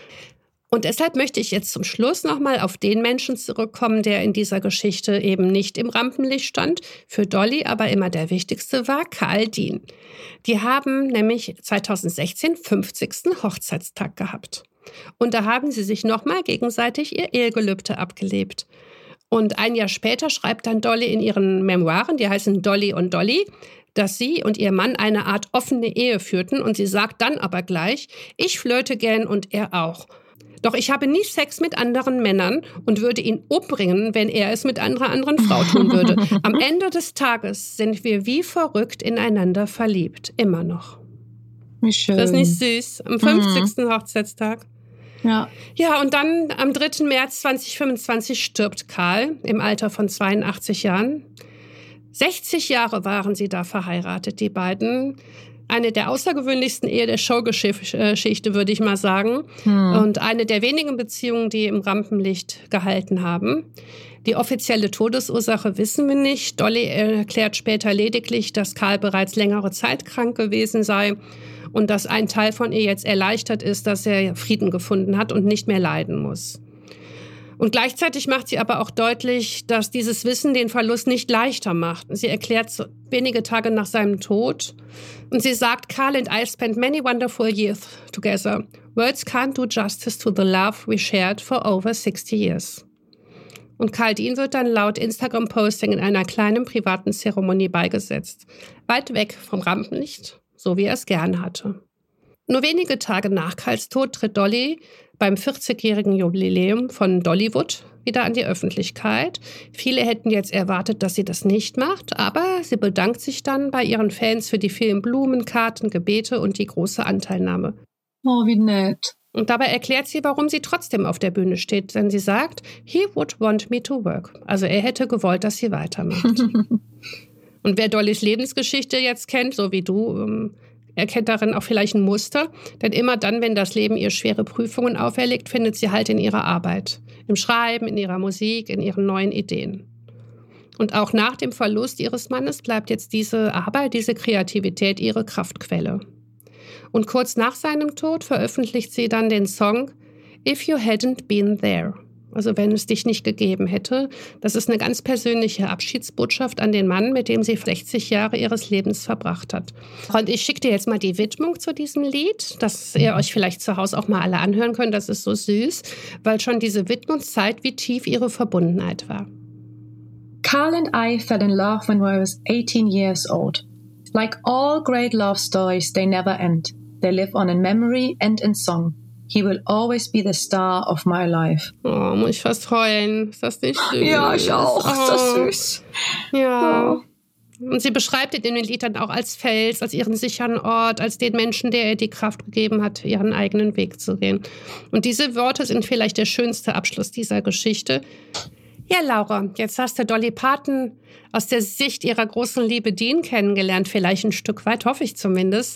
Und deshalb möchte ich jetzt zum Schluss nochmal auf den Menschen zurückkommen, der in dieser Geschichte eben nicht im Rampenlicht stand, für Dolly aber immer der wichtigste war, Karl Dean. Die haben nämlich 2016 50. Hochzeitstag gehabt. Und da haben sie sich nochmal gegenseitig ihr Ehegelübde abgelebt. Und ein Jahr später schreibt dann Dolly in ihren Memoiren, die heißen Dolly und Dolly, dass sie und ihr Mann eine Art offene Ehe führten. Und sie sagt dann aber gleich, ich flirte gern und er auch. Doch ich habe nie Sex mit anderen Männern und würde ihn umbringen, wenn er es mit einer anderen Frau tun würde. Am Ende des Tages sind wir wie verrückt ineinander verliebt. Immer noch. Wie schön. Das ist nicht süß. Am 50. Hochzeitstag. Ja. Ja, und dann am 3. März 2025 stirbt Karl im Alter von 82 Jahren. 60 Jahre waren sie da verheiratet, die beiden. Eine der außergewöhnlichsten Ehe der Showgeschichte, würde ich mal sagen. Und eine der wenigen Beziehungen, die im Rampenlicht gehalten haben. Die offizielle Todesursache wissen wir nicht. Dolly erklärt später lediglich, dass Karl bereits längere Zeit krank gewesen sei und dass ein Teil von ihr jetzt erleichtert ist, dass er Frieden gefunden hat und nicht mehr leiden muss. Und gleichzeitig macht sie aber auch deutlich, dass dieses Wissen den Verlust nicht leichter macht. Sie erklärt so wenige Tage nach seinem Tod und sie sagt, Karl and I spent many wonderful years together. Words can't do justice to the love we shared for over 60 years. Und Karl Dean wird dann laut Instagram-Posting in einer kleinen privaten Zeremonie beigesetzt. Weit weg vom Rampenlicht, so wie er es gern hatte. Nur wenige Tage nach Kyles Tod tritt Dolly beim 40-jährigen Jubiläum von Dollywood wieder an die Öffentlichkeit. Viele hätten jetzt erwartet, dass sie das nicht macht, aber sie bedankt sich dann bei ihren Fans für die vielen Blumen, Karten, Gebete und die große Anteilnahme. Oh, wie nett. Und dabei erklärt sie, warum sie trotzdem auf der Bühne steht, denn sie sagt, he would want me to work. Also er hätte gewollt, dass sie weitermacht. Und wer Dollys Lebensgeschichte jetzt kennt, so wie du, erkennt darin auch vielleicht ein Muster. Denn immer dann, wenn das Leben ihr schwere Prüfungen auferlegt, findet sie halt in ihrer Arbeit. Im Schreiben, in ihrer Musik, in ihren neuen Ideen. Und auch nach dem Verlust ihres Mannes bleibt jetzt diese Arbeit, diese Kreativität ihre Kraftquelle. Und kurz nach seinem Tod veröffentlicht sie dann den Song If You Hadn't Been There. Also wenn es dich nicht gegeben hätte. Das ist eine ganz persönliche Abschiedsbotschaft an den Mann, mit dem sie 60 Jahre ihres Lebens verbracht hat. Und ich schicke dir jetzt mal die Widmung zu diesem Lied, dass ihr euch vielleicht zu Hause auch mal alle anhören könnt. Das ist so süß, weil schon diese Widmung zeigt, wie tief ihre Verbundenheit war. Carl and I fell in love when I was 18 years old. Like all great love stories, they never end. They live on in memory and in song. He will always be the star of my life. Oh, muss ich fast heulen. Ist das nicht süß? Ja, ich auch. Oh. Ist das süß. Ja. Oh. Und sie beschreibt ihn in den Liedern auch als Fels, als ihren sicheren Ort, als den Menschen, der ihr die Kraft gegeben hat, ihren eigenen Weg zu gehen. Und diese Worte sind vielleicht der schönste Abschluss dieser Geschichte. Ja, Laura, jetzt hast du Dolly Parton aus der Sicht ihrer großen Liebe Dean kennengelernt, vielleicht ein Stück weit, hoffe ich zumindest.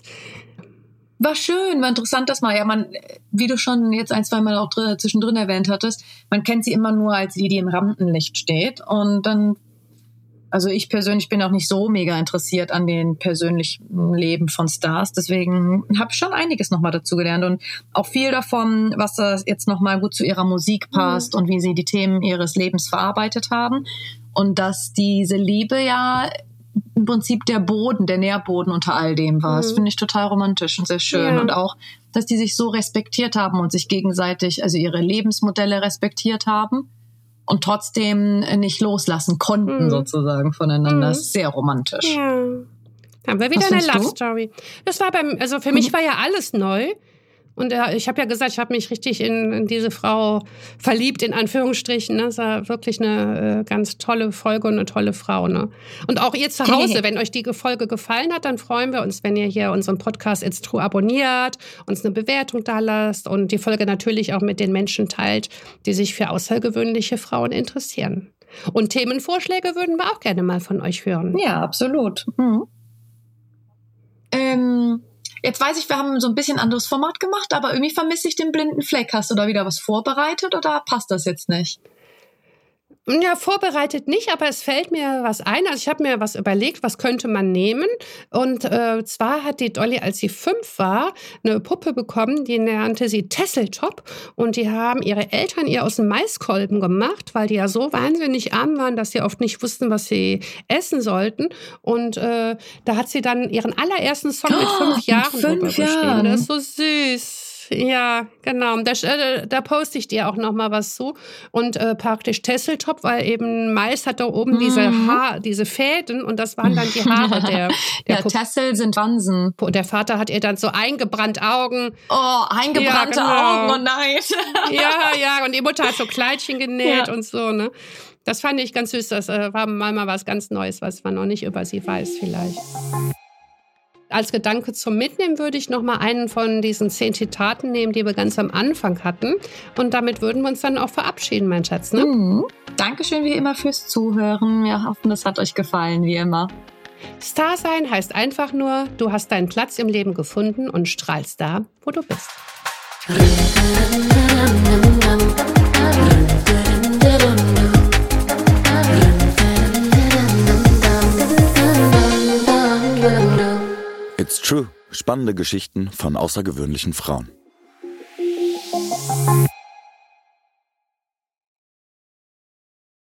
War schön, war interessant, dass wie du schon jetzt 1-2 Mal auch zwischendrin erwähnt hattest, man kennt sie immer nur als die im Rampenlicht steht. Und dann, also ich persönlich bin auch nicht so mega interessiert an den persönlichen Leben von Stars. Deswegen habe ich schon einiges nochmal dazu gelernt und auch viel davon, was da jetzt nochmal gut zu ihrer Musik passt und wie sie die Themen ihres Lebens verarbeitet haben. Und dass diese Liebe ja im Prinzip der Nährboden unter all dem war. Das finde ich total romantisch und sehr schön. Ja. Und auch, dass die sich so respektiert haben und sich gegenseitig, also ihre Lebensmodelle respektiert haben und trotzdem nicht loslassen konnten sozusagen voneinander. Das ist sehr romantisch. Ja. Haben wir wieder eine Love Story. Das war also für mich war ja alles neu. Und ich habe ja gesagt, ich habe mich richtig in diese Frau verliebt, in Anführungsstrichen. Ne? Das war wirklich eine ganz tolle Folge und eine tolle Frau. Ne? Und auch ihr zu Hause, wenn euch die Folge gefallen hat, dann freuen wir uns, wenn ihr hier unseren Podcast It's True abonniert, uns eine Bewertung da lasst und die Folge natürlich auch mit den Menschen teilt, die sich für außergewöhnliche Frauen interessieren. Und Themenvorschläge würden wir auch gerne mal von euch hören. Ja, absolut. Jetzt weiß ich, wir haben so ein bisschen anderes Format gemacht, aber irgendwie vermisse ich den blinden Fleck. Hast du da wieder was vorbereitet oder passt das jetzt nicht? Ja, vorbereitet nicht, aber es fällt mir was ein. Also ich habe mir was überlegt, was könnte man nehmen. Und zwar hat die Dolly, als sie 5 war, eine Puppe bekommen, die nannte sie Tesseltop. Und die haben ihre Eltern ihr aus dem Maiskolben gemacht, weil die ja so wahnsinnig arm waren, dass sie oft nicht wussten, was sie essen sollten. Und da hat sie dann ihren allerersten Song mit 5 Jahren drüber geschrieben. Das ist so süß. Ja, genau. Da poste ich dir auch noch mal was zu. Und praktisch Tesseltop, weil eben Mais hat da oben diese Fäden und das waren dann die Haare der ja, Tessel sind Wansen. Und der Vater hat ihr dann so eingebrannt Augen. Oh, eingebrannte Augen, oh nein. Ja, und die Mutter hat so Kleidchen genäht und so, ne. Das fand ich ganz süß. Das war mal was ganz Neues, was man noch nicht über sie weiß vielleicht. Als Gedanke zum Mitnehmen würde ich noch mal einen von diesen 10 Zitaten nehmen, die wir ganz am Anfang hatten. Und damit würden wir uns dann auch verabschieden, mein Schatz. Ne? Dankeschön wie immer fürs Zuhören. Wir hoffen, es hat euch gefallen, wie immer. Star sein heißt einfach nur, du hast deinen Platz im Leben gefunden und strahlst da, wo du bist. It's True. Spannende Geschichten von außergewöhnlichen Frauen.